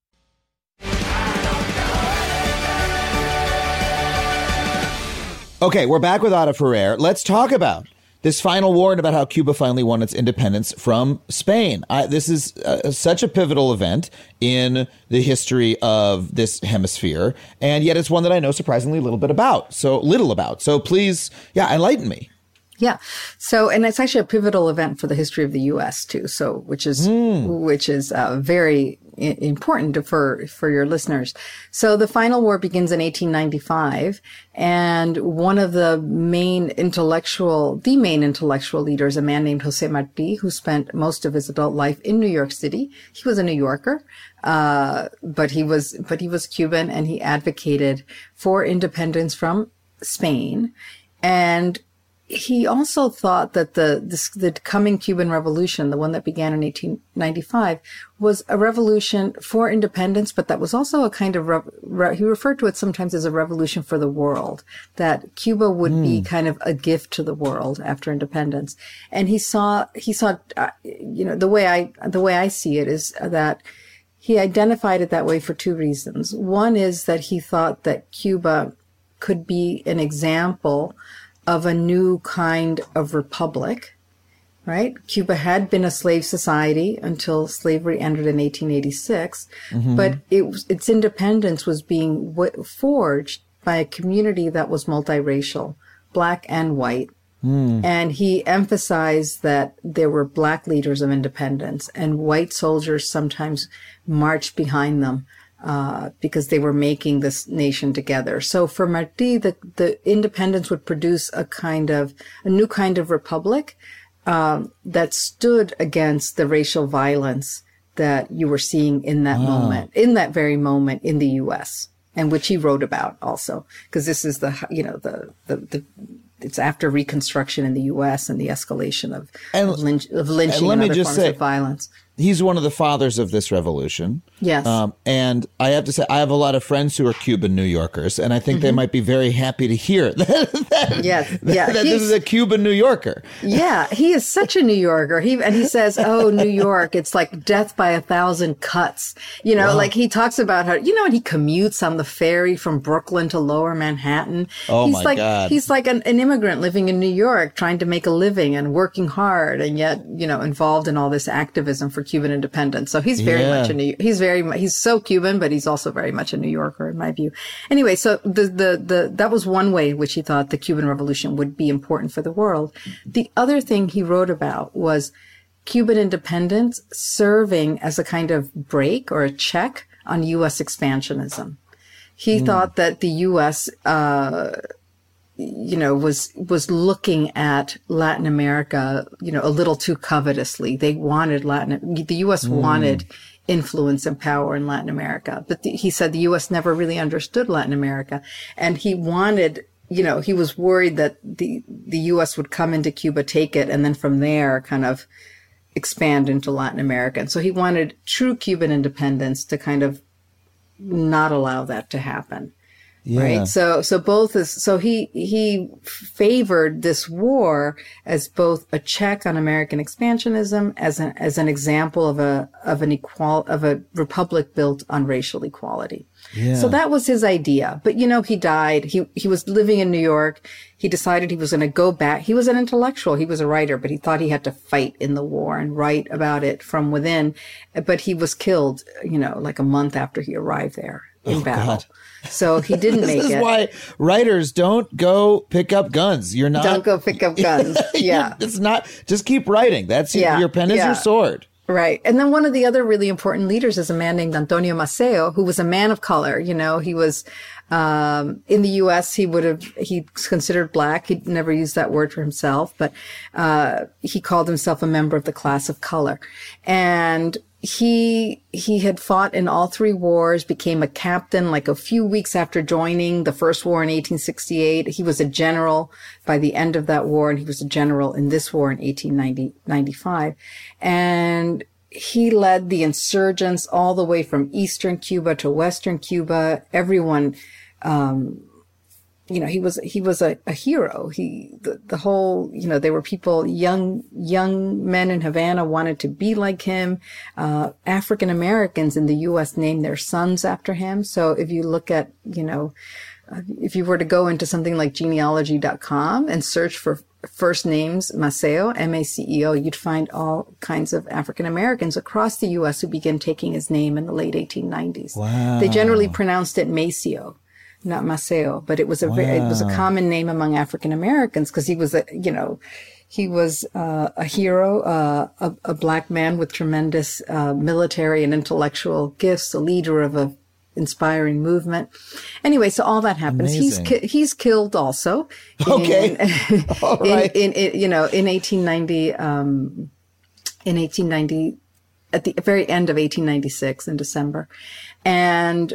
Okay, we're back with Ada Ferrer. Let's talk about this final war and about how Cuba finally won its independence from Spain. This is such a pivotal event in the history of this hemisphere, and yet it's one that I know surprisingly little about. So please, enlighten me. Yeah. So, and it's actually a pivotal event for the history of the U.S. too. So, which is very important for your listeners. So the final war begins in 1895, and one of the main intellectual leaders, a man named Jose Marti, who spent most of his adult life in New York City. He was a New Yorker, but he was Cuban, and he advocated for independence from Spain. And he also thought that the coming Cuban Revolution, the one that began in 1895, was a revolution for independence, but that was also a kind of, he referred to it sometimes as a revolution for the world, that Cuba would be kind of a gift to the world after independence. And he saw, the way I see it is that he identified it that way for two reasons. One is that he thought that Cuba could be an example of a new kind of republic, right? Cuba had been a slave society until slavery ended in 1886, but its independence was being forged by a community that was multiracial, black and white. And he emphasized that there were black leaders of independence, and white soldiers sometimes marched behind them. Because they were making this nation together. So for Marti, the independence would produce a new kind of republic that stood against the racial violence that you were seeing in that very moment in the U.S., and which he wrote about also, because this is it's after Reconstruction in the U.S. and the escalation of lynching and other forms of violence. He's one of the fathers of this revolution. Yes. And I have to say, I have a lot of friends who are Cuban New Yorkers, and I think they might be very happy to hear that this is a Cuban New Yorker. Yeah, he is such a New Yorker. He says, oh, New York, it's like death by 1,000 cuts. Like he talks about how, and he commutes on the ferry from Brooklyn to Lower Manhattan. Oh, my God. He's like an immigrant living in New York, trying to make a living and working hard, and yet, involved in all this activism for Cuban independence. So he's very much he's so Cuban, but he's also very much a New Yorker in my view. Anyway, so that was one way in which he thought the Cuban Revolution would be important for the world. The other thing he wrote about was Cuban independence serving as a kind of break or a check on U.S. expansionism. He thought that the U.S., was looking at Latin America, a little too covetously. They wanted the U.S. wanted influence and power in Latin America. But he said the U.S. never really understood Latin America. And he wanted, he was worried that the U.S. would come into Cuba, take it, and then from there kind of expand into Latin America. And so he wanted true Cuban independence to kind of not allow that to happen. Yeah. Right. So he favored this war as both a check on American expansionism, as an example of a republic built on racial equality. Yeah. So that was his idea. But he died. He was living in New York. He decided he was going to go back. He was an intellectual. He was a writer, but he thought he had to fight in the war and write about it from within. But he was killed, like a month after he arrived there. in battle. So he didn't make This it. is why writers don't go pick up guns. You're not. Don't go pick up guns. Yeah. It's not. Just keep writing. That's your pen is your sword. Right. And then one of the other really important leaders is a man named Antonio Maceo, who was a man of color. You know, he was, in the U.S., he's considered black. He'd never used that word for himself, but, he called himself a member of the class of color. And he had fought in all three wars, became a captain like a few weeks after joining the first war in 1868. He was a general by the end of that war, and he was a general in this war in 1895. And he led the insurgents all the way from Eastern Cuba to Western Cuba. Everyone, you know, he was a hero. The whole, you know, there were people, young men in Havana wanted to be like him. African Americans in the U.S. named their sons after him. So if you look at, you know, if you were to go into something like genealogy.com and search for first names, Maceo, M-A-C-E-O, you'd find all kinds of African Americans across the U.S. who began taking his name in the late 1890s. Wow. They generally pronounced it Maceo, not Maceo, but it was it was a common name among African Americans because he was a hero, a black man with tremendous military and intellectual gifts, a leader of a inspiring movement. Anyway, so all that happens. Amazing. He's killed also. Okay. All right. In 1890, at the very end of 1896 in December. And,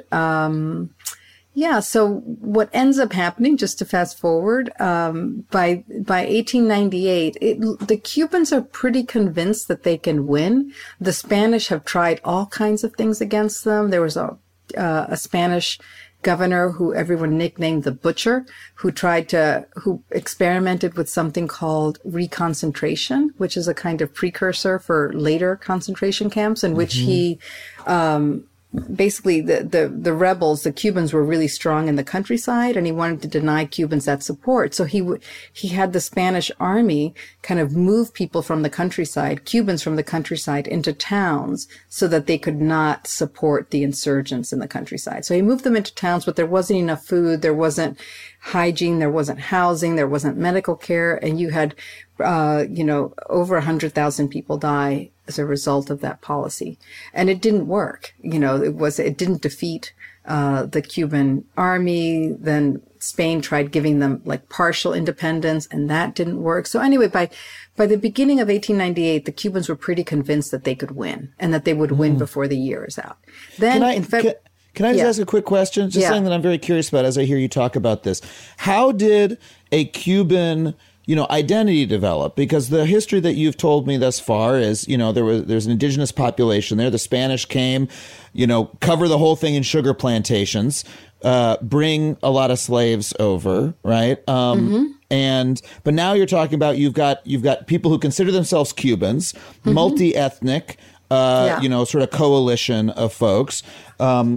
so what ends up happening, just to fast forward, by 1898, the Cubans are pretty convinced that they can win. The Spanish have tried all kinds of things against them. There was a Spanish governor who everyone nicknamed the Butcher, who experimented with something called reconcentration, which is a kind of precursor for later concentration camps, in which he, basically the rebels, the Cubans were really strong in the countryside, and he wanted to deny Cubans that support. So he had the Spanish army kind of move people from the countryside, Cubans from the countryside, into towns so that they could not support the insurgents in the countryside. So he moved them into towns, but there wasn't enough food, there wasn't hygiene, there wasn't housing, there wasn't medical care, and you had over 100,000 people die as a result of that policy. And it didn't work. You know, it didn't defeat the Cuban army. Then Spain tried giving them like partial independence, and that didn't work. So anyway, by the beginning of 1898, the Cubans were pretty convinced that they could win, and that they would win before the year is out. Then Can I just ask a quick question? Just something that I'm very curious about as I hear you talk about this. How did a Cuban, identity develop? Because the history that you've told me thus far is, there's an indigenous population there. The Spanish came, cover the whole thing in sugar plantations, bring a lot of slaves over, right? But now you're talking about you've got people who consider themselves Cubans, multi-ethnic, sort of coalition of folks. How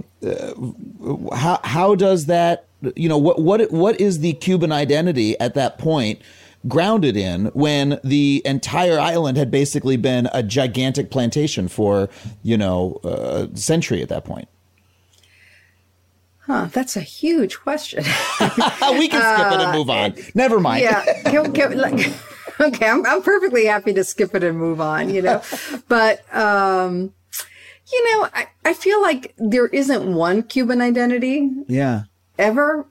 does that, what is the Cuban identity at that point grounded in when the entire island had basically been a gigantic plantation for, a century at that point? That's a huge question. We can skip it and move on. Never mind. Yeah. Okay, I'm perfectly happy to skip it and move on, But, I feel like there isn't one Cuban identity. Yeah. Ever,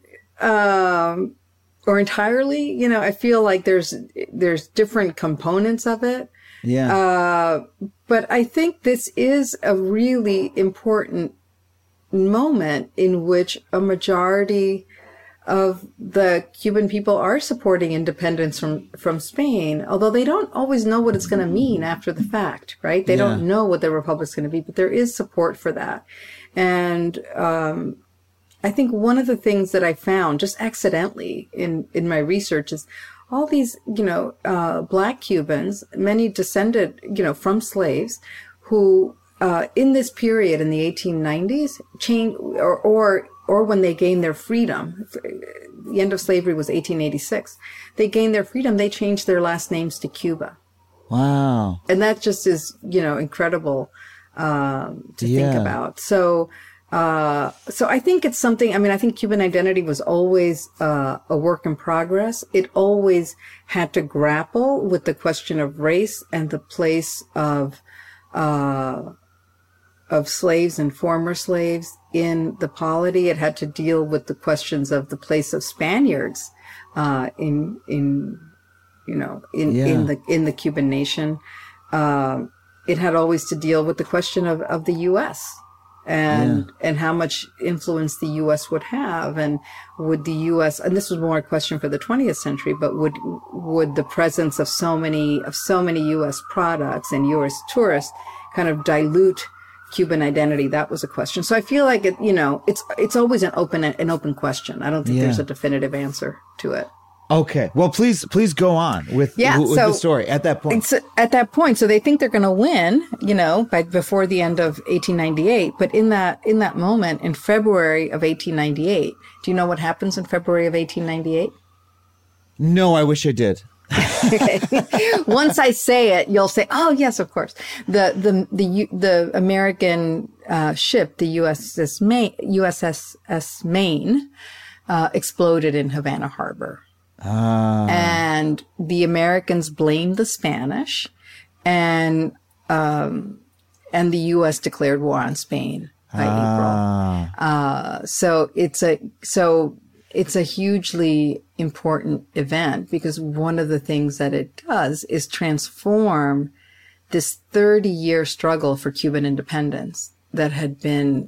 or entirely, I feel like there's different components of it. Yeah. But I think this is a really important moment in which a majority of the Cuban people are supporting independence from Spain, although they don't always know what it's going to mean after the fact, right? They don't know what the republic's going to be, but there is support for that. And I think one of the things that I found just accidentally in my research is all these, Black Cubans, many descended, from slaves who in this period in the 1890s changed or when they gained their freedom, the end of slavery was 1886, they gained their freedom, they changed their last names to Cuba. Wow. And that just is, incredible to think about. So So I think it's something, I think Cuban identity was always a work in progress. It always had to grapple with the question of race and the place of slaves and former slaves in the polity. It had to deal with the questions of the place of Spaniards in the Cuban nation. It had always to deal with the question of the U.S. and how much influence the U.S. would have, and would the U.S. and this was more a question for the 20th century, but would the presence of so many U.S. products and U.S. tourists kind of dilute Cuban identity? That was a question. So I feel like it's always an open question. I don't think there's a definitive answer to it. Okay. Well, please go on with the story at that point. So they think they're going to win, before the end of 1898. But in that moment, in February of 1898, do you know what happens in February of 1898? No, I wish I did. Okay. Once I say it, you'll say, "Oh, yes, of course." The American ship, the USS Maine, exploded in Havana Harbor. And the Americans blamed the Spanish, and the U.S. declared war on Spain by April. So it's a hugely important event, because one of the things that it does is transform this 30-year struggle for Cuban independence that had been,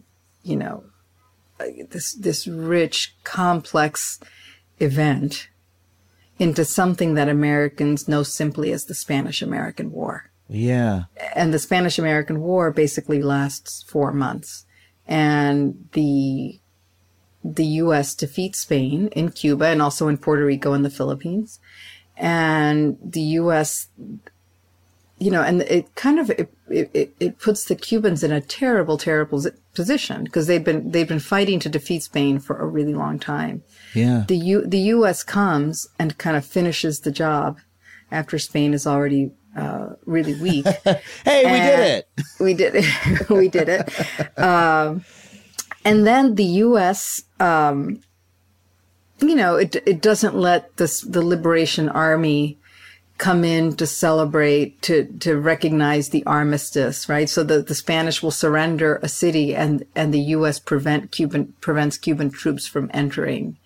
this rich, complex event into something that Americans know simply as the Spanish-American War. Yeah. And the Spanish-American War basically lasts 4 months. And the U.S. defeats Spain in Cuba and also in Puerto Rico and the Philippines. And the U.S., and it kind of, it puts the Cubans in a terrible, terrible position, because they've been fighting to defeat Spain for a really long time. Yeah. The U.S. comes and kind of finishes the job after Spain is already really weak. Hey, we did it. We did it. We did it. And then the U.S., it doesn't let the Liberation Army come in to celebrate, to recognize the armistice, right? So the Spanish will surrender a city, and the U.S. prevents Cuban troops from entering.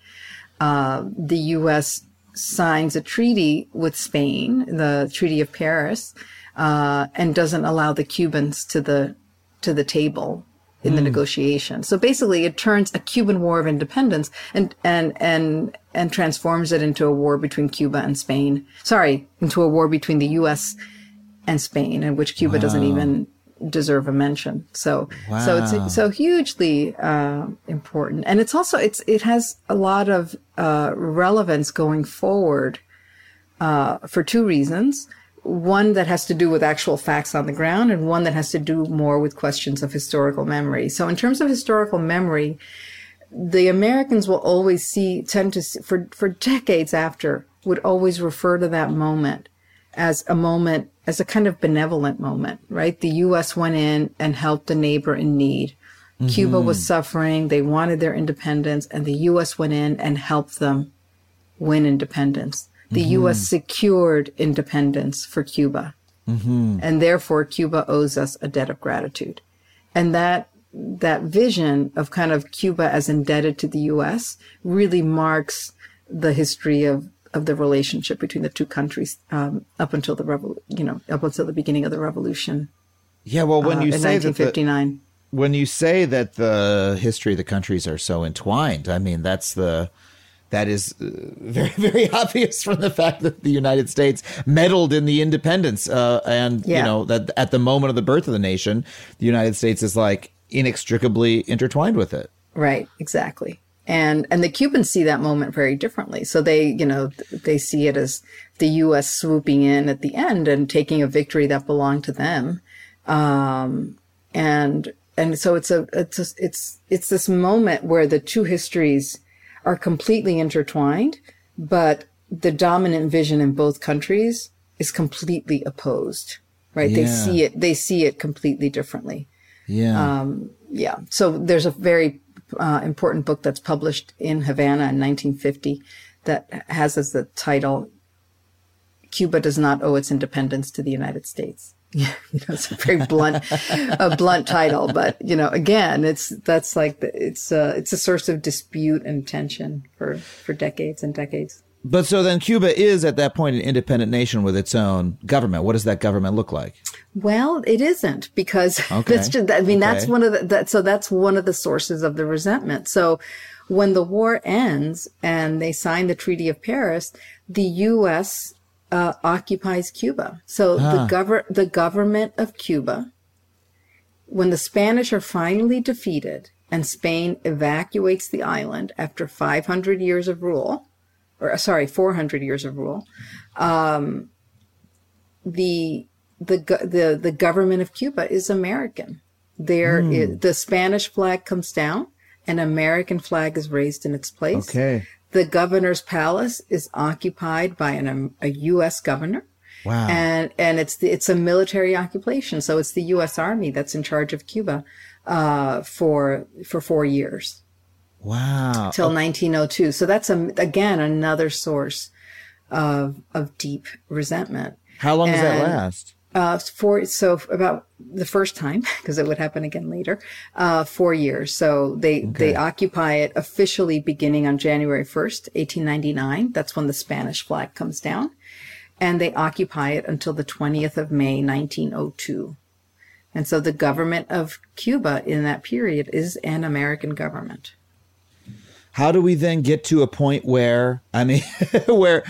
The U.S. signs a treaty with Spain, the Treaty of Paris, and doesn't allow the Cubans to the table in the negotiation. So basically, it turns a Cuban War of Independence and transforms it into a war between Cuba and Spain. Into a war between the U.S. and Spain, in which Cuba doesn't even deserve a mention. So it's so hugely important, and it's also it has a lot of relevance going forward for two reasons. One that has to do with actual facts on the ground, and one that has to do more with questions of historical memory. So in terms of historical memory, the Americans will always tend to see, for decades after, would always refer to that moment as a kind of benevolent moment, right? The U.S. went in and helped a neighbor in need. Mm-hmm. Cuba was suffering. They wanted their independence, and the U.S. went in and helped them win independence. The U.S. secured independence for Cuba, and therefore Cuba owes us a debt of gratitude. And that vision of kind of Cuba as indebted to the U.S. really marks the history of the relationship between the two countries up until the beginning of the revolution. Yeah, well, when you say 1959. When you say that the history of the countries are so entwined, I mean that is very, very obvious from the fact that the United States meddled in the independence. That at the moment of the birth of the nation, the United States is like inextricably intertwined with it. Right, exactly. And the Cubans see that moment very differently. So they see it as the U.S. swooping in at the end and taking a victory that belonged to them. And so it's this moment where the two histories are completely intertwined, but the dominant vision in both countries is completely opposed, right? Yeah. They see it completely differently. Yeah. Yeah. So there's a very important book that's published in Havana in 1950 that has as the title, Cuba Does Not Owe Its Independence to the United States. Yeah, it's a very blunt title, but again, it's a source of dispute and tension for decades and decades. But so then Cuba is at that point an independent nation with its own government. What does that government look like? Well, it isn't, because that's one of that's one of the sources of the resentment. So when the war ends and they sign the Treaty of Paris, the U.S. occupies Cuba. So the government of Cuba, when the Spanish are finally defeated and Spain evacuates the island after 400 years of rule, the government of Cuba is American. The Spanish flag comes down, an American flag is raised in its place. Okay. The governor's palace is occupied by a U.S. governor. Wow. And it's a military occupation. So it's the U.S. Army that's in charge of Cuba for 4 years. Wow. Till 1902. So that's again another source of deep resentment. How long does that last? About the first time, because it would happen again later, 4 years. So they occupy it officially beginning on January 1st, 1899. That's when the Spanish flag comes down. And they occupy it until the 20th of May, 1902. And so the government of Cuba in that period is an American government. How do we then get to a point where, where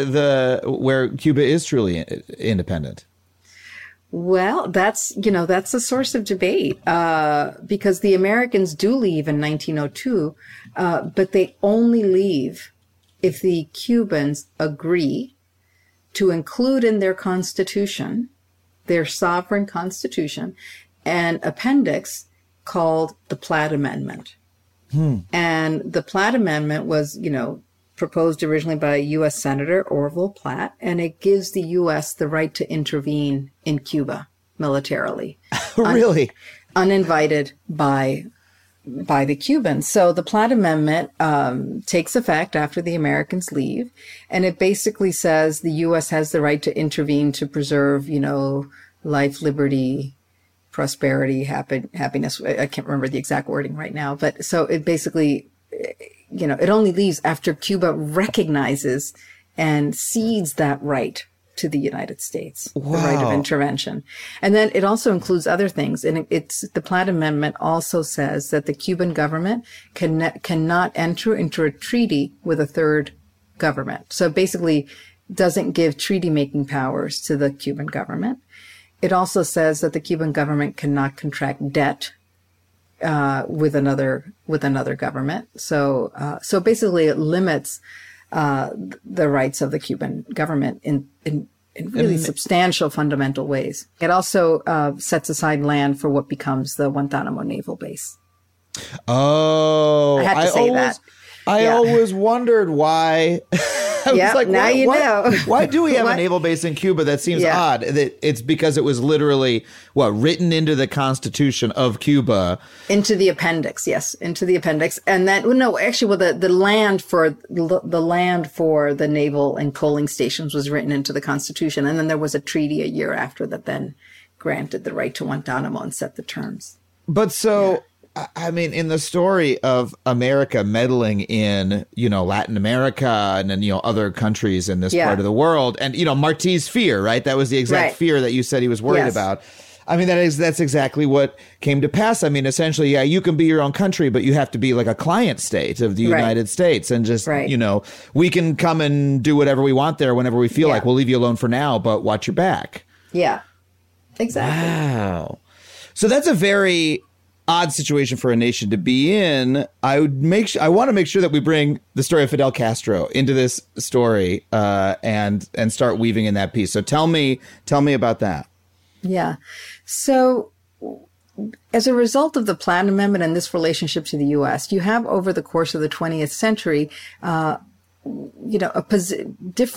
Cuba is truly independent? Well, that's a source of debate, because the Americans do leave in 1902, but they only leave if the Cubans agree to include in their constitution, their sovereign constitution, an appendix called the Platt Amendment. And the Platt Amendment was, proposed originally by U.S. Senator Orville Platt, and it gives the U.S. the right to intervene in Cuba militarily. Really? Uninvited by the Cubans. So the Platt Amendment takes effect after the Americans leave, and it basically says the U.S. has the right to intervene to preserve, life, liberty, prosperity, happiness. I can't remember the exact wording right now, but so it basically, it only leaves after Cuba recognizes and cedes that right to the United States, the right of intervention. And then it also includes other things. And the Platt Amendment also says that the Cuban government cannot enter into a treaty with a third government. So basically doesn't give treaty making powers to the Cuban government. It also says that the Cuban government cannot contract debt with another government. So basically, it limits the rights of the Cuban government in really substantial, fundamental ways. It also sets aside land for what becomes the Guantanamo Naval Base. Oh, I had to say that. I always wondered why. Yeah, like, now you know. Why do we have a naval base in Cuba? That seems odd. It's because it was literally, written into the Constitution of Cuba. Into the appendix, yes, into the appendix. And then, the land for the naval and coaling stations was written into the Constitution. And then there was a treaty a year after that then granted the right to Guantanamo and set the terms. But so... in the story of America meddling in, Latin America and then, other countries in this part of the world and, Martí's fear, right? That was the exact fear that you said he was worried about. That's exactly what came to pass. Essentially, you can be your own country, but you have to be like a client state of the United States and just, we can come and do whatever we want there whenever we feel like. We'll leave you alone for now, but watch your back. Yeah, exactly. Wow. So that's a very odd situation for a nation to be in. I want to make sure that we bring the story of Fidel Castro into this story and start weaving in that piece. So tell me about that. Yeah. So as a result of the Platt Amendment and this relationship to the U.S., you have over the course of the 20th century, different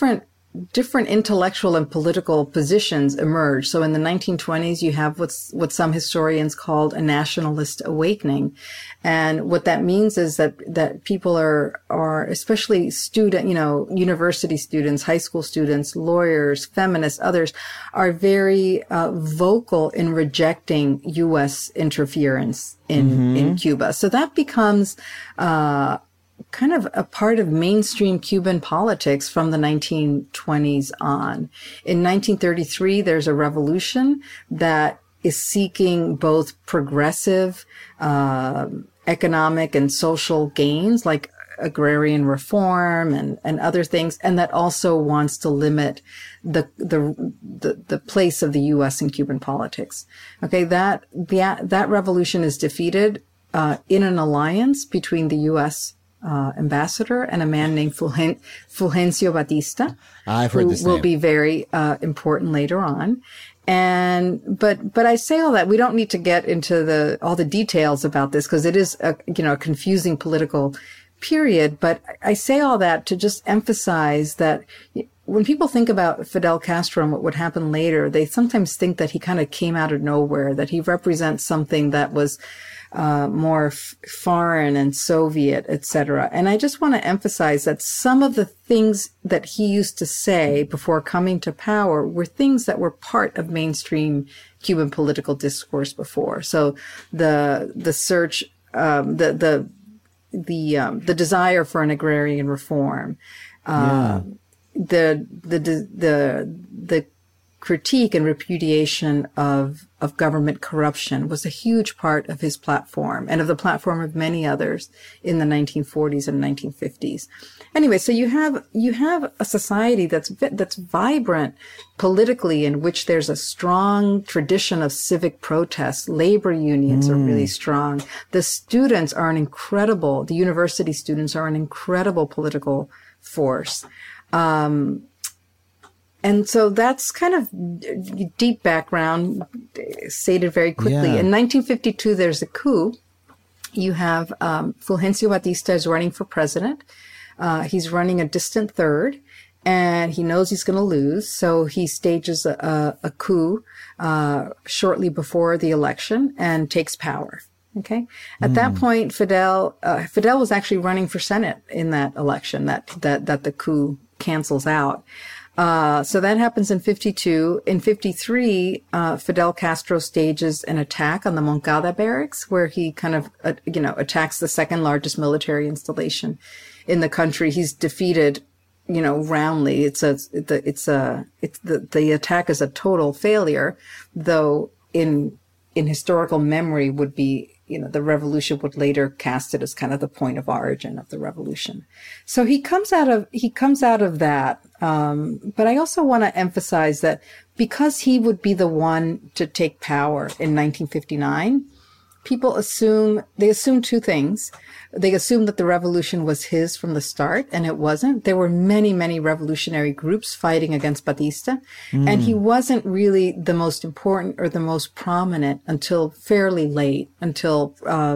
different intellectual and political positions emerge. So in the 1920s, you have what some historians called a nationalist awakening. And what that means is that people are especially university students, high school students, lawyers, feminists, others are very vocal in rejecting U.S. interference in Cuba. So that becomes kind of a part of mainstream Cuban politics from the 1920s on. In 1933, there's a revolution that is seeking both progressive economic and social gains, like agrarian reform and other things, and that also wants to limit the place of the U.S. in Cuban politics. Okay, that revolution is defeated in an alliance between the U.S. Ambassador and a man named Fulgencio Batista. I've heard this name. Who will be very important later on. But I say all that, we don't need to get into all the details about this because it is a confusing political period. But I say all that to just emphasize that when people think about Fidel Castro and what would happen later, they sometimes think that he kind of came out of nowhere, that he represents something that was more foreign and Soviet, etc. And I just want to emphasize that some of the things that he used to say before coming to power were things that were part of mainstream Cuban political discourse before. So the search, the desire for an agrarian reform, the critique and repudiation of government corruption was a huge part of his platform and of the platform of many others in the 1940s and 1950s. Anyway, so you have a society that's vibrant politically, in which there's a strong tradition of civic protest. Labor unions are really strong. The university students are an incredible political force. And so that's kind of deep background stated very quickly. Yeah. In 1952, there's a coup. You have Fulgencio Batista is running for president. He's running a distant third, and he knows he's going to lose. So he stages a coup shortly before the election and takes power. Okay. At that point, Fidel was actually running for Senate in that election that the coup cancels out. So that happens in 52. In 53, Fidel Castro stages an attack on the Moncada barracks, where he kind of, attacks the second largest military installation in the country. He's defeated, roundly. The attack is a total failure, though in historical memory would be, the revolution would later cast it as kind of the point of origin of the revolution. So he comes out of that. But I also want to emphasize that because he would be the one to take power in 1959, people assume two things. They assume that the revolution was his from the start, and it wasn't. There were many, many revolutionary groups fighting against Batista, and he wasn't really the most important or the most prominent until fairly late, until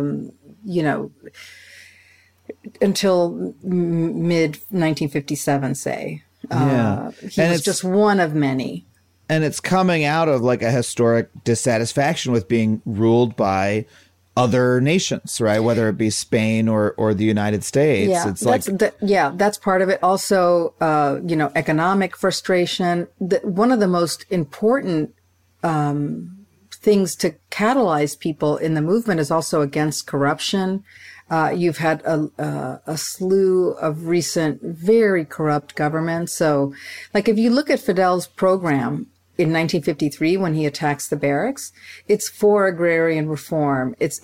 mid 1957, say. He was just one of many. And it's coming out of like a historic dissatisfaction with being ruled by other nations, right? Whether it be Spain or the United States. Yeah, it's that's part of it. Also, economic frustration. One of the most important things to catalyze people in the movement is also against corruption. You've had a slew of recent very corrupt governments. So, like, if you look at Fidel's program in 1953, when he attacks the barracks, it's for agrarian reform. It's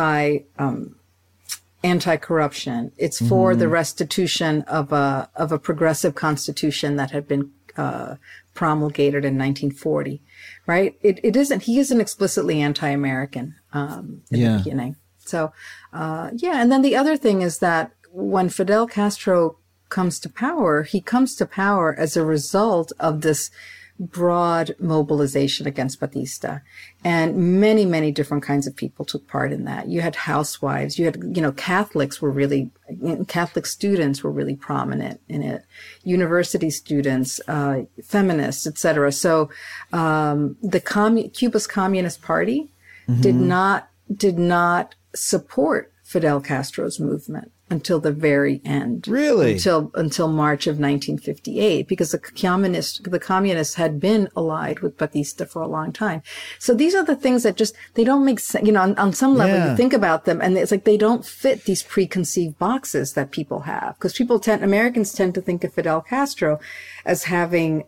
anti-corruption. It's for the restitution of a progressive constitution that had been promulgated in 1940. Right? He isn't explicitly anti-American in the beginning. So, and then the other thing is that when Fidel Castro comes to power, he comes to power as a result of this broad mobilization against Batista. And many, many different kinds of people took part in that. You had housewives, you had, Catholics were really, Catholic students were really prominent in it, university students, feminists, etc. So Cuba's Communist Party did not support Fidel Castro's movement until the very end. Really? Until March of 1958, because the communists had been allied with Batista for a long time. So these are the things that they don't make sense. You know, on some level, you think about them and it's like they don't fit these preconceived boxes that people have. Because Americans tend to think of Fidel Castro as having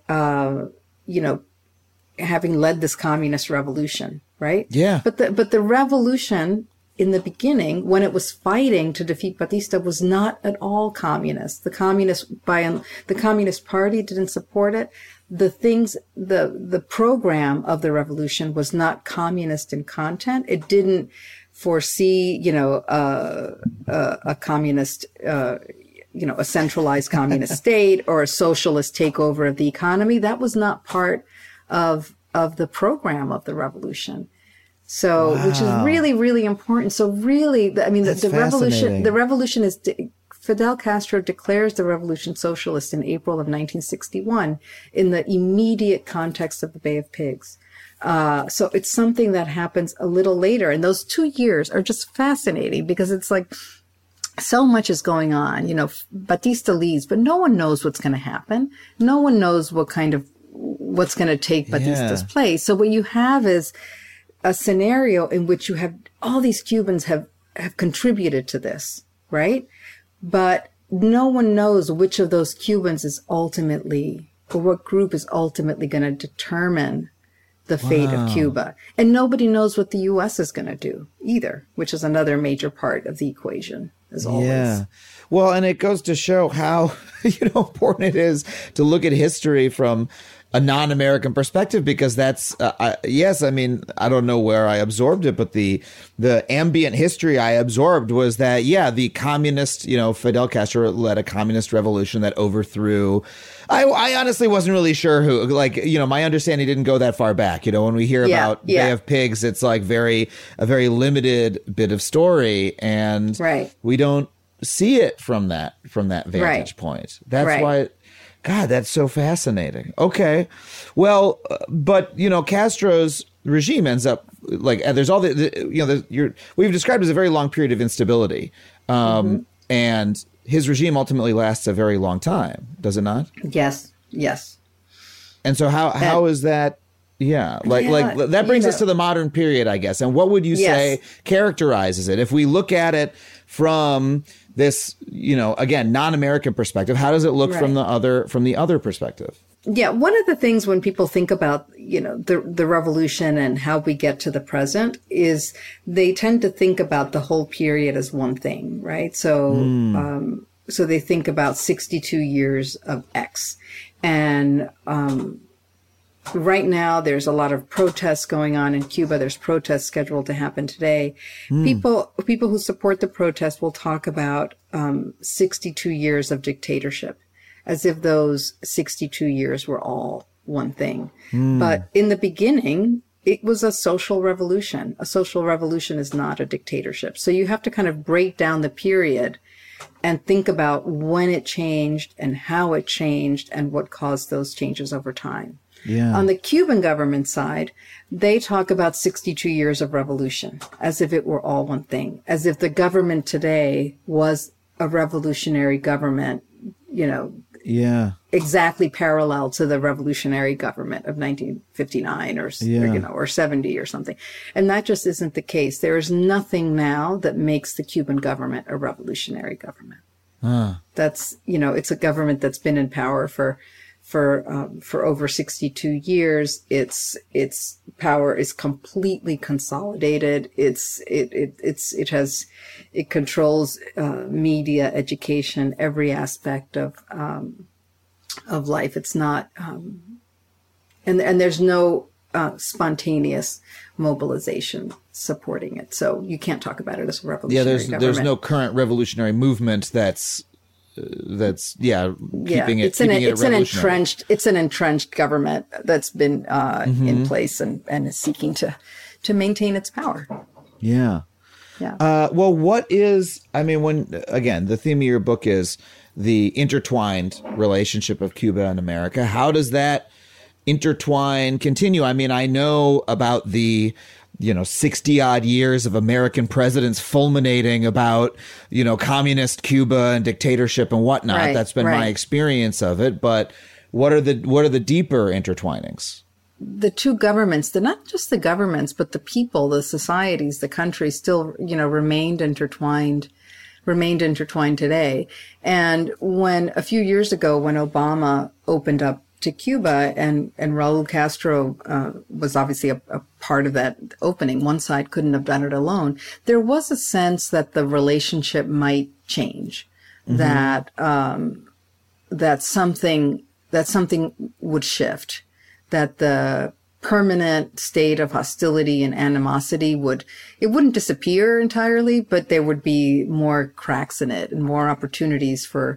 led this communist revolution, right? Yeah. But the revolution in the beginning, when it was fighting to defeat Batista, was not at all communist. The Communist Party didn't support it. The program of the revolution was not communist in content. It didn't foresee, a communist, a centralized communist state or a socialist takeover of the economy. That was not part of the program of the revolution. So, which is really, really important. So really, the revolution is, Fidel Castro declares the revolution socialist in April of 1961 in the immediate context of the Bay of Pigs. So it's something that happens a little later. And those 2 years are just fascinating because it's like so much is going on. You know, Batista leaves, but no one knows what's going to happen. No one knows what's going to take Batista's place. So what you have is a scenario in which you have all these Cubans have contributed to this, right? But no one knows which of those Cubans is ultimately, or what group is ultimately going to determine the fate of Cuba. And nobody knows what the U.S. is going to do either, which is another major part of the equation, as always. Yeah. Well, and it goes to show how, important it is to look at history from a non-American perspective, because that's, yes, I mean, I don't know where I absorbed it, but the ambient history I absorbed was that, the communist, Fidel Castro led a communist revolution that overthrew. I honestly wasn't really sure who, my understanding didn't go that far back. When we hear about Bay of Pigs, it's like a very limited bit of story, and we don't see it from that vantage point. That's why. God, that's so fascinating. Okay. Well, but, Castro's regime ends up there's all we've described as a very long period of instability. And his regime ultimately lasts a very long time, does it not? Yes. Yes. And so how is that? That brings us to the modern period, I guess. And what would you say characterizes it? If we look at it from this, again, non-American perspective, how does it look from the other perspective? Yeah, one of the things when people think about, the revolution and how we get to the present is they tend to think about the whole period as one thing, right? So, so they think about 62 years of X, and right now, there's a lot of protests going on in Cuba. There's protests scheduled to happen today. People who support the protest will talk about 62 years of dictatorship, as if those 62 years were all one thing. But in the beginning, it was a social revolution. A social revolution is not a dictatorship. So you have to kind of break down the period and think about when it changed and how it changed and what caused those changes over time. Yeah. On the Cuban government side, they talk about 62 years of revolution as if it were all one thing, as if the government today was a revolutionary government, exactly parallel to the revolutionary government of 1959 or 70 or something. And that just isn't the case. There is nothing now that makes the Cuban government a revolutionary government. That's, it's a government that's been in power for over 62 years. Its power is completely consolidated. It controls media, education, every aspect of life. It's not, and there's no spontaneous mobilization supporting it. So you can't talk about it as a revolutionary government. There's no current revolutionary movement that's keeping it revolutionary. It's an entrenched government that's been in place and is seeking to maintain its power. Yeah. Yeah. Well, again, the theme of your book is the intertwined relationship of Cuba and America. How does that intertwine continue? I mean, I know about the 60 odd years of American presidents fulminating about, communist Cuba and dictatorship and whatnot. Right, That's been my experience of it. But what are the deeper intertwinings? The two governments, not just the governments, but the people, the societies, the countries still, remained intertwined today. And a few years ago, when Obama opened up to Cuba and Raul Castro was obviously a part of that opening. One side couldn't have done it alone. There was a sense that the relationship might change, that something would shift, that the permanent state of hostility and animosity wouldn't disappear entirely, but there would be more cracks in it and more opportunities for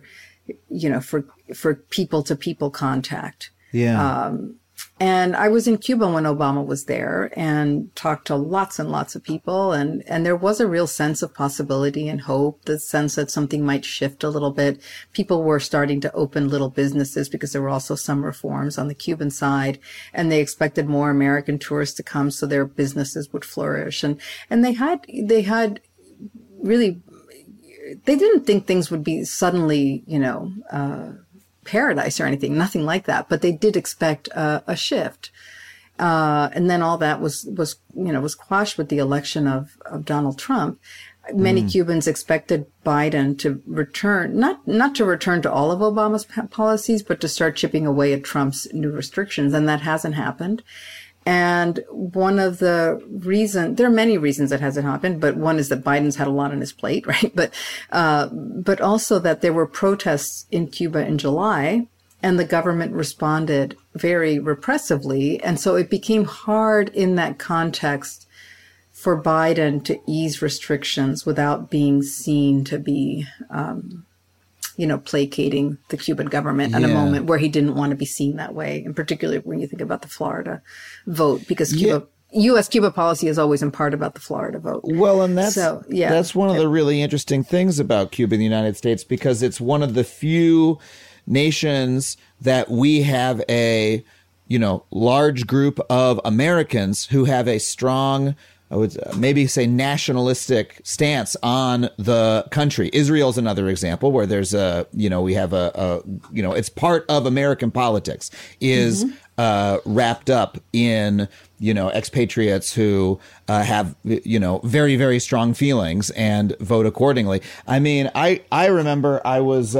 people to people contact. Yeah. And I was in Cuba when Obama was there and talked to lots and lots of people. And there was a real sense of possibility and hope, the sense that something might shift a little bit. People were starting to open little businesses because there were also some reforms on the Cuban side, and they expected more American tourists to come so their businesses would flourish. And they had really, they didn't think things would be suddenly, paradise or anything, nothing like that. But they did expect a shift. And then all that was quashed with the election of Donald Trump. Many Cubans expected Biden to return, not to return to all of Obama's policies, but to start chipping away at Trump's new restrictions. And that hasn't happened. And one of the reasons, there are many reasons it hasn't happened, but one is that Biden's had a lot on his plate, right? But also that there were protests in Cuba in July, and the government responded very repressively. And so it became hard in that context for Biden to ease restrictions without being seen to be, placating the Cuban government at a moment where he didn't want to be seen that way. And particularly when you think about the Florida vote, because U.S.-Cuba policy is always in part about the Florida vote. Well, and that's one of the really interesting things about Cuba and the United States, because it's one of the few nations that we have a, large group of Americans who have a strong, I would maybe say, nationalistic stance on the country. Israel's another example where there's we have it's part of American politics is wrapped up in, expatriates who have, very, very strong feelings and vote accordingly. I mean, I remember I was,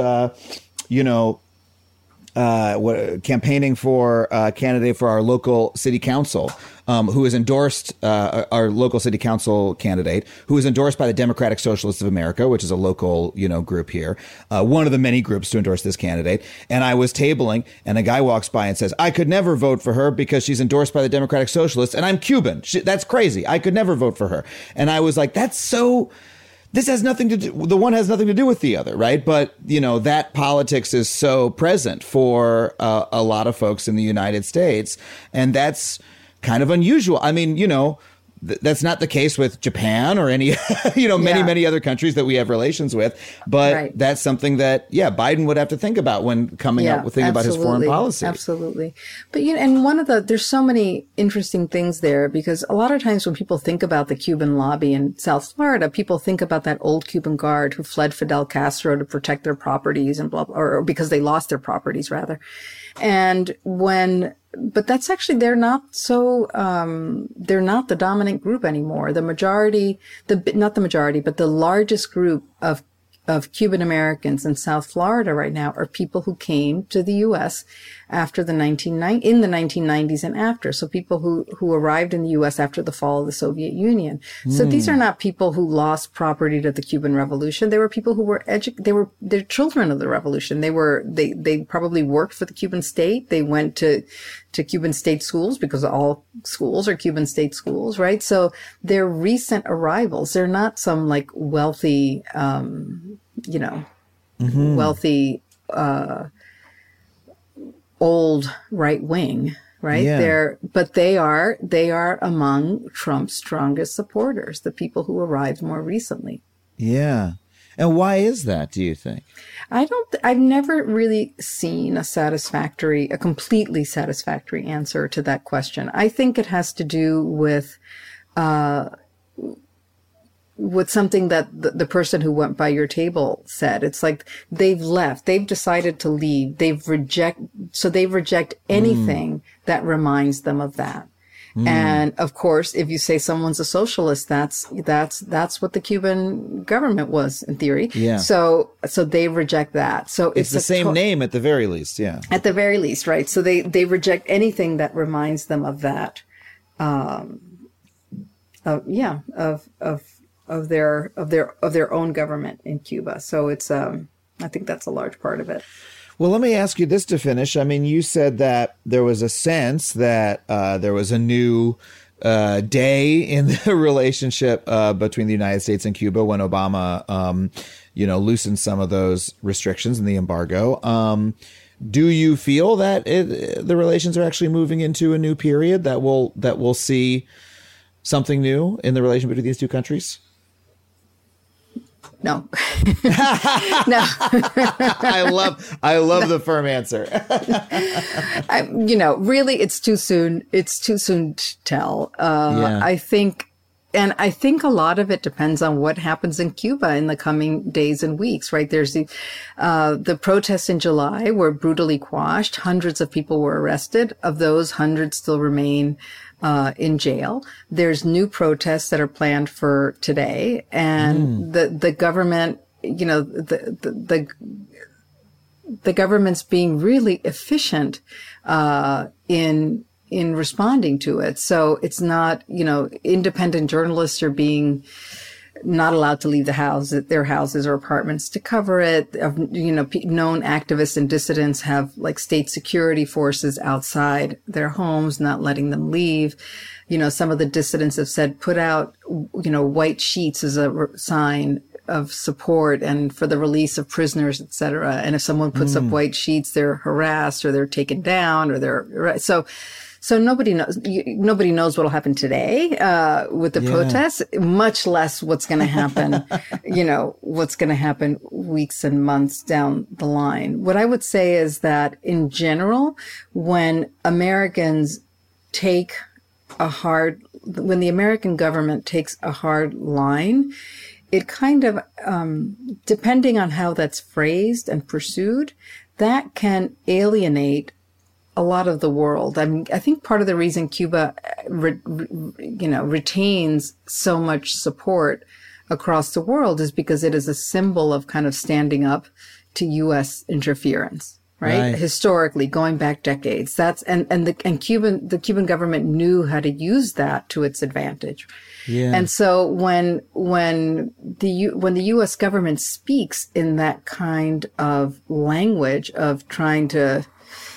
campaigning for a candidate for our local city council, who is endorsed, our local city council candidate, who is endorsed by the Democratic Socialists of America, which is a local, group here, one of the many groups to endorse this candidate. And I was tabling, and a guy walks by and says, I could never vote for her because she's endorsed by the Democratic Socialists, and I'm Cuban. That's crazy. I could never vote for her. And I was like, that's so... This has nothing to do, the one has nothing to do with the other, right? But, that politics is so present for a lot of folks in the United States. And that's kind of unusual. I mean, that's not the case with Japan or any, many other countries that we have relations with. But that's something that, Biden would have to think about when coming up with thinking about his foreign policy. Absolutely. But, and there's so many interesting things there, because a lot of times when people think about the Cuban lobby in South Florida, people think about that old Cuban guard who fled Fidel Castro to protect their properties and blah, blah, or because they lost their properties rather. But that's actually, they're not the dominant group anymore. The largest group of Cuban Americans in South Florida right now are people who came to the U.S. after in the 1990s and after. So people who arrived in the U.S. after the fall of the Soviet Union. So these are not people who lost property to the Cuban Revolution. They were people who were they're children of the revolution. They probably worked for the Cuban state. They went to Cuban state schools because all schools are Cuban state schools, right? So they're recent arrivals. They're not some like wealthy, wealthy, old right wing, right? Yeah. They are among Trump's strongest supporters, the people who arrived more recently. Yeah. And why is that, do you think? I've never really seen a completely satisfactory answer to that question. I think it has to do with something that the person who went by your table said. It's like they've left. They've decided to leave. They reject anything that reminds them of that. And of course, if you say someone's a socialist, that's what the Cuban government was in theory. Yeah. So they reject that. So It's the same name at the very least. Yeah. At the very least, right? So they reject anything that reminds them of that. Of their own government in Cuba. So it's I think that's a large part of it. Well, let me ask you this to finish. I mean, you said that there was a sense that there was a new day in the relationship between the United States and Cuba when Obama, loosened some of those restrictions and the embargo. Do you feel that the relations are actually moving into a new period that will see something new in the relation between these two countries? No. No. I love the firm answer. Really, it's too soon. It's too soon to tell. I think a lot of it depends on what happens in Cuba in the coming days and weeks, right? There's the protests in July were brutally quashed. Hundreds of people were arrested. Of those, hundreds still remain in jail. There's new protests that are planned for today, and the government, the government's being really efficient in responding to it. So it's not, independent journalists are being not allowed to leave their houses or apartments to cover it. Known activists and dissidents have like state security forces outside their homes, not letting them leave. Some of the dissidents have said, put out, white sheets as a sign of support and for the release of prisoners, et cetera. And if someone puts up white sheets, they're harassed or they're taken down or they're So nobody knows what'll happen today with the protests, much less what's going to happen, what's going to happen weeks and months down the line. What I would say is that in general, when the American government takes a hard line, it kind of, depending on how that's phrased and pursued, that can alienate a lot of the world. I mean, I think part of the reason Cuba, retains so much support across the world is because it is a symbol of kind of standing up to U.S. interference, right? Historically, going back decades. The Cuban government knew how to use that to its advantage. Yeah. And so when the U.S. government speaks in that kind of language of trying to,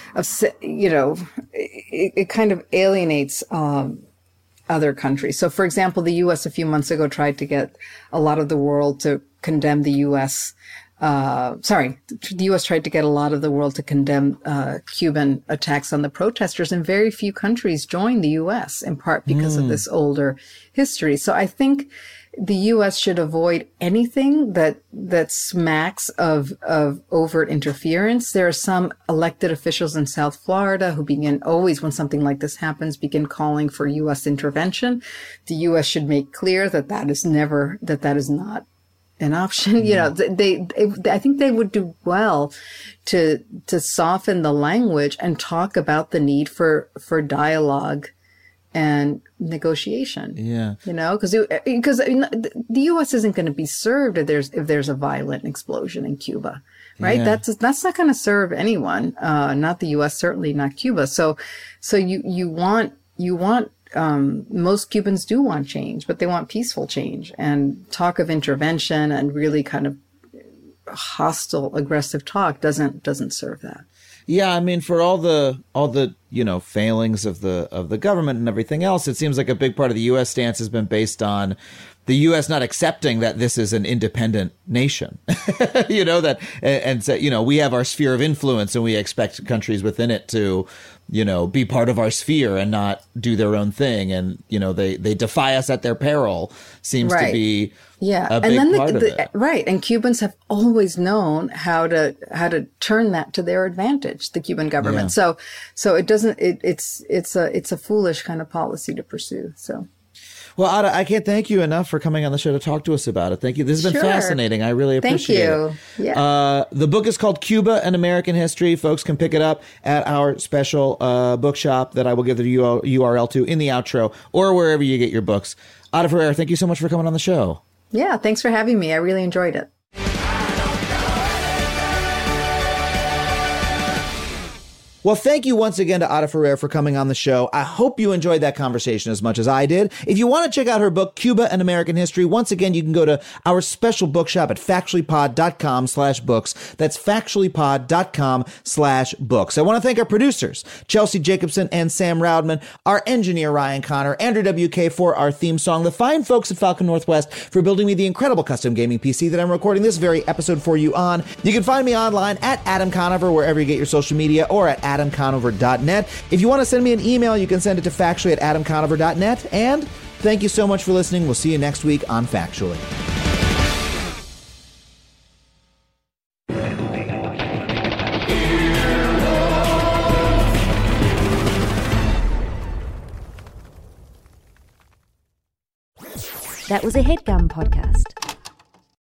it kind of alienates other countries. So, for example, the U.S. a few months ago tried to get a lot of the world to condemn the U.S. The U.S. tried to get a lot of the world to condemn Cuban attacks on the protesters, and very few countries joined the U.S. in part because of this older history. So I think the U.S. should avoid anything that smacks of overt interference. There are some elected officials in South Florida who always when something like this happens, begin calling for U.S. intervention. The U.S. should make clear that is not an option. I think they would do well to soften the language and talk about the need for dialogue and negotiation. Yeah. Because the U.S. isn't going to be served if there's a violent explosion in Cuba, right? Yeah. That's not going to serve anyone. Not the U.S., certainly not Cuba. So you want most Cubans do want change, but they want peaceful change, and talk of intervention and really kind of hostile, aggressive talk doesn't serve that. Yeah, I mean, for all the failings of the government and everything else, it seems like a big part of the U.S. stance has been based on the U.S. not accepting that this is an independent nation. We have our sphere of influence and we expect countries within it to be part of our sphere and not do their own thing. And, they defy us at their peril seems to be a big part of it. Right. And Cubans have always known how to turn that to their advantage, the Cuban government. Yeah. So it doesn't, it's a foolish kind of policy to pursue. So. Well, Ada, I can't thank you enough for coming on the show to talk to us about it. Thank you. This has been fascinating. I really appreciate it. Thank you. Yeah. The book is called Cuba and American History. Folks can pick it up at our special bookshop that I will give the URL to in the outro or wherever you get your books. Ada Ferrer, thank you so much for coming on the show. Yeah, thanks for having me. I really enjoyed it. Well, thank you once again to Ada Ferrer for coming on the show. I hope you enjoyed that conversation as much as I did. If you want to check out her book, Cuba and American History, once again, you can go to our special bookshop at factuallypod.com/books. That's factuallypod.com/books. I want to thank our producers, Chelsea Jacobson and Sam Roudman, our engineer, Ryan Connor, Andrew WK for our theme song, the fine folks at Falcon Northwest for building me the incredible custom gaming PC that I'm recording this very episode for you on. You can find me online at Adam Conover, wherever you get your social media, or at adamconover.net. If you want to send me an email, you can send it to factually@adamconover.net. And thank you so much for listening. We'll see you next week on Factually. That was a HeadGum podcast.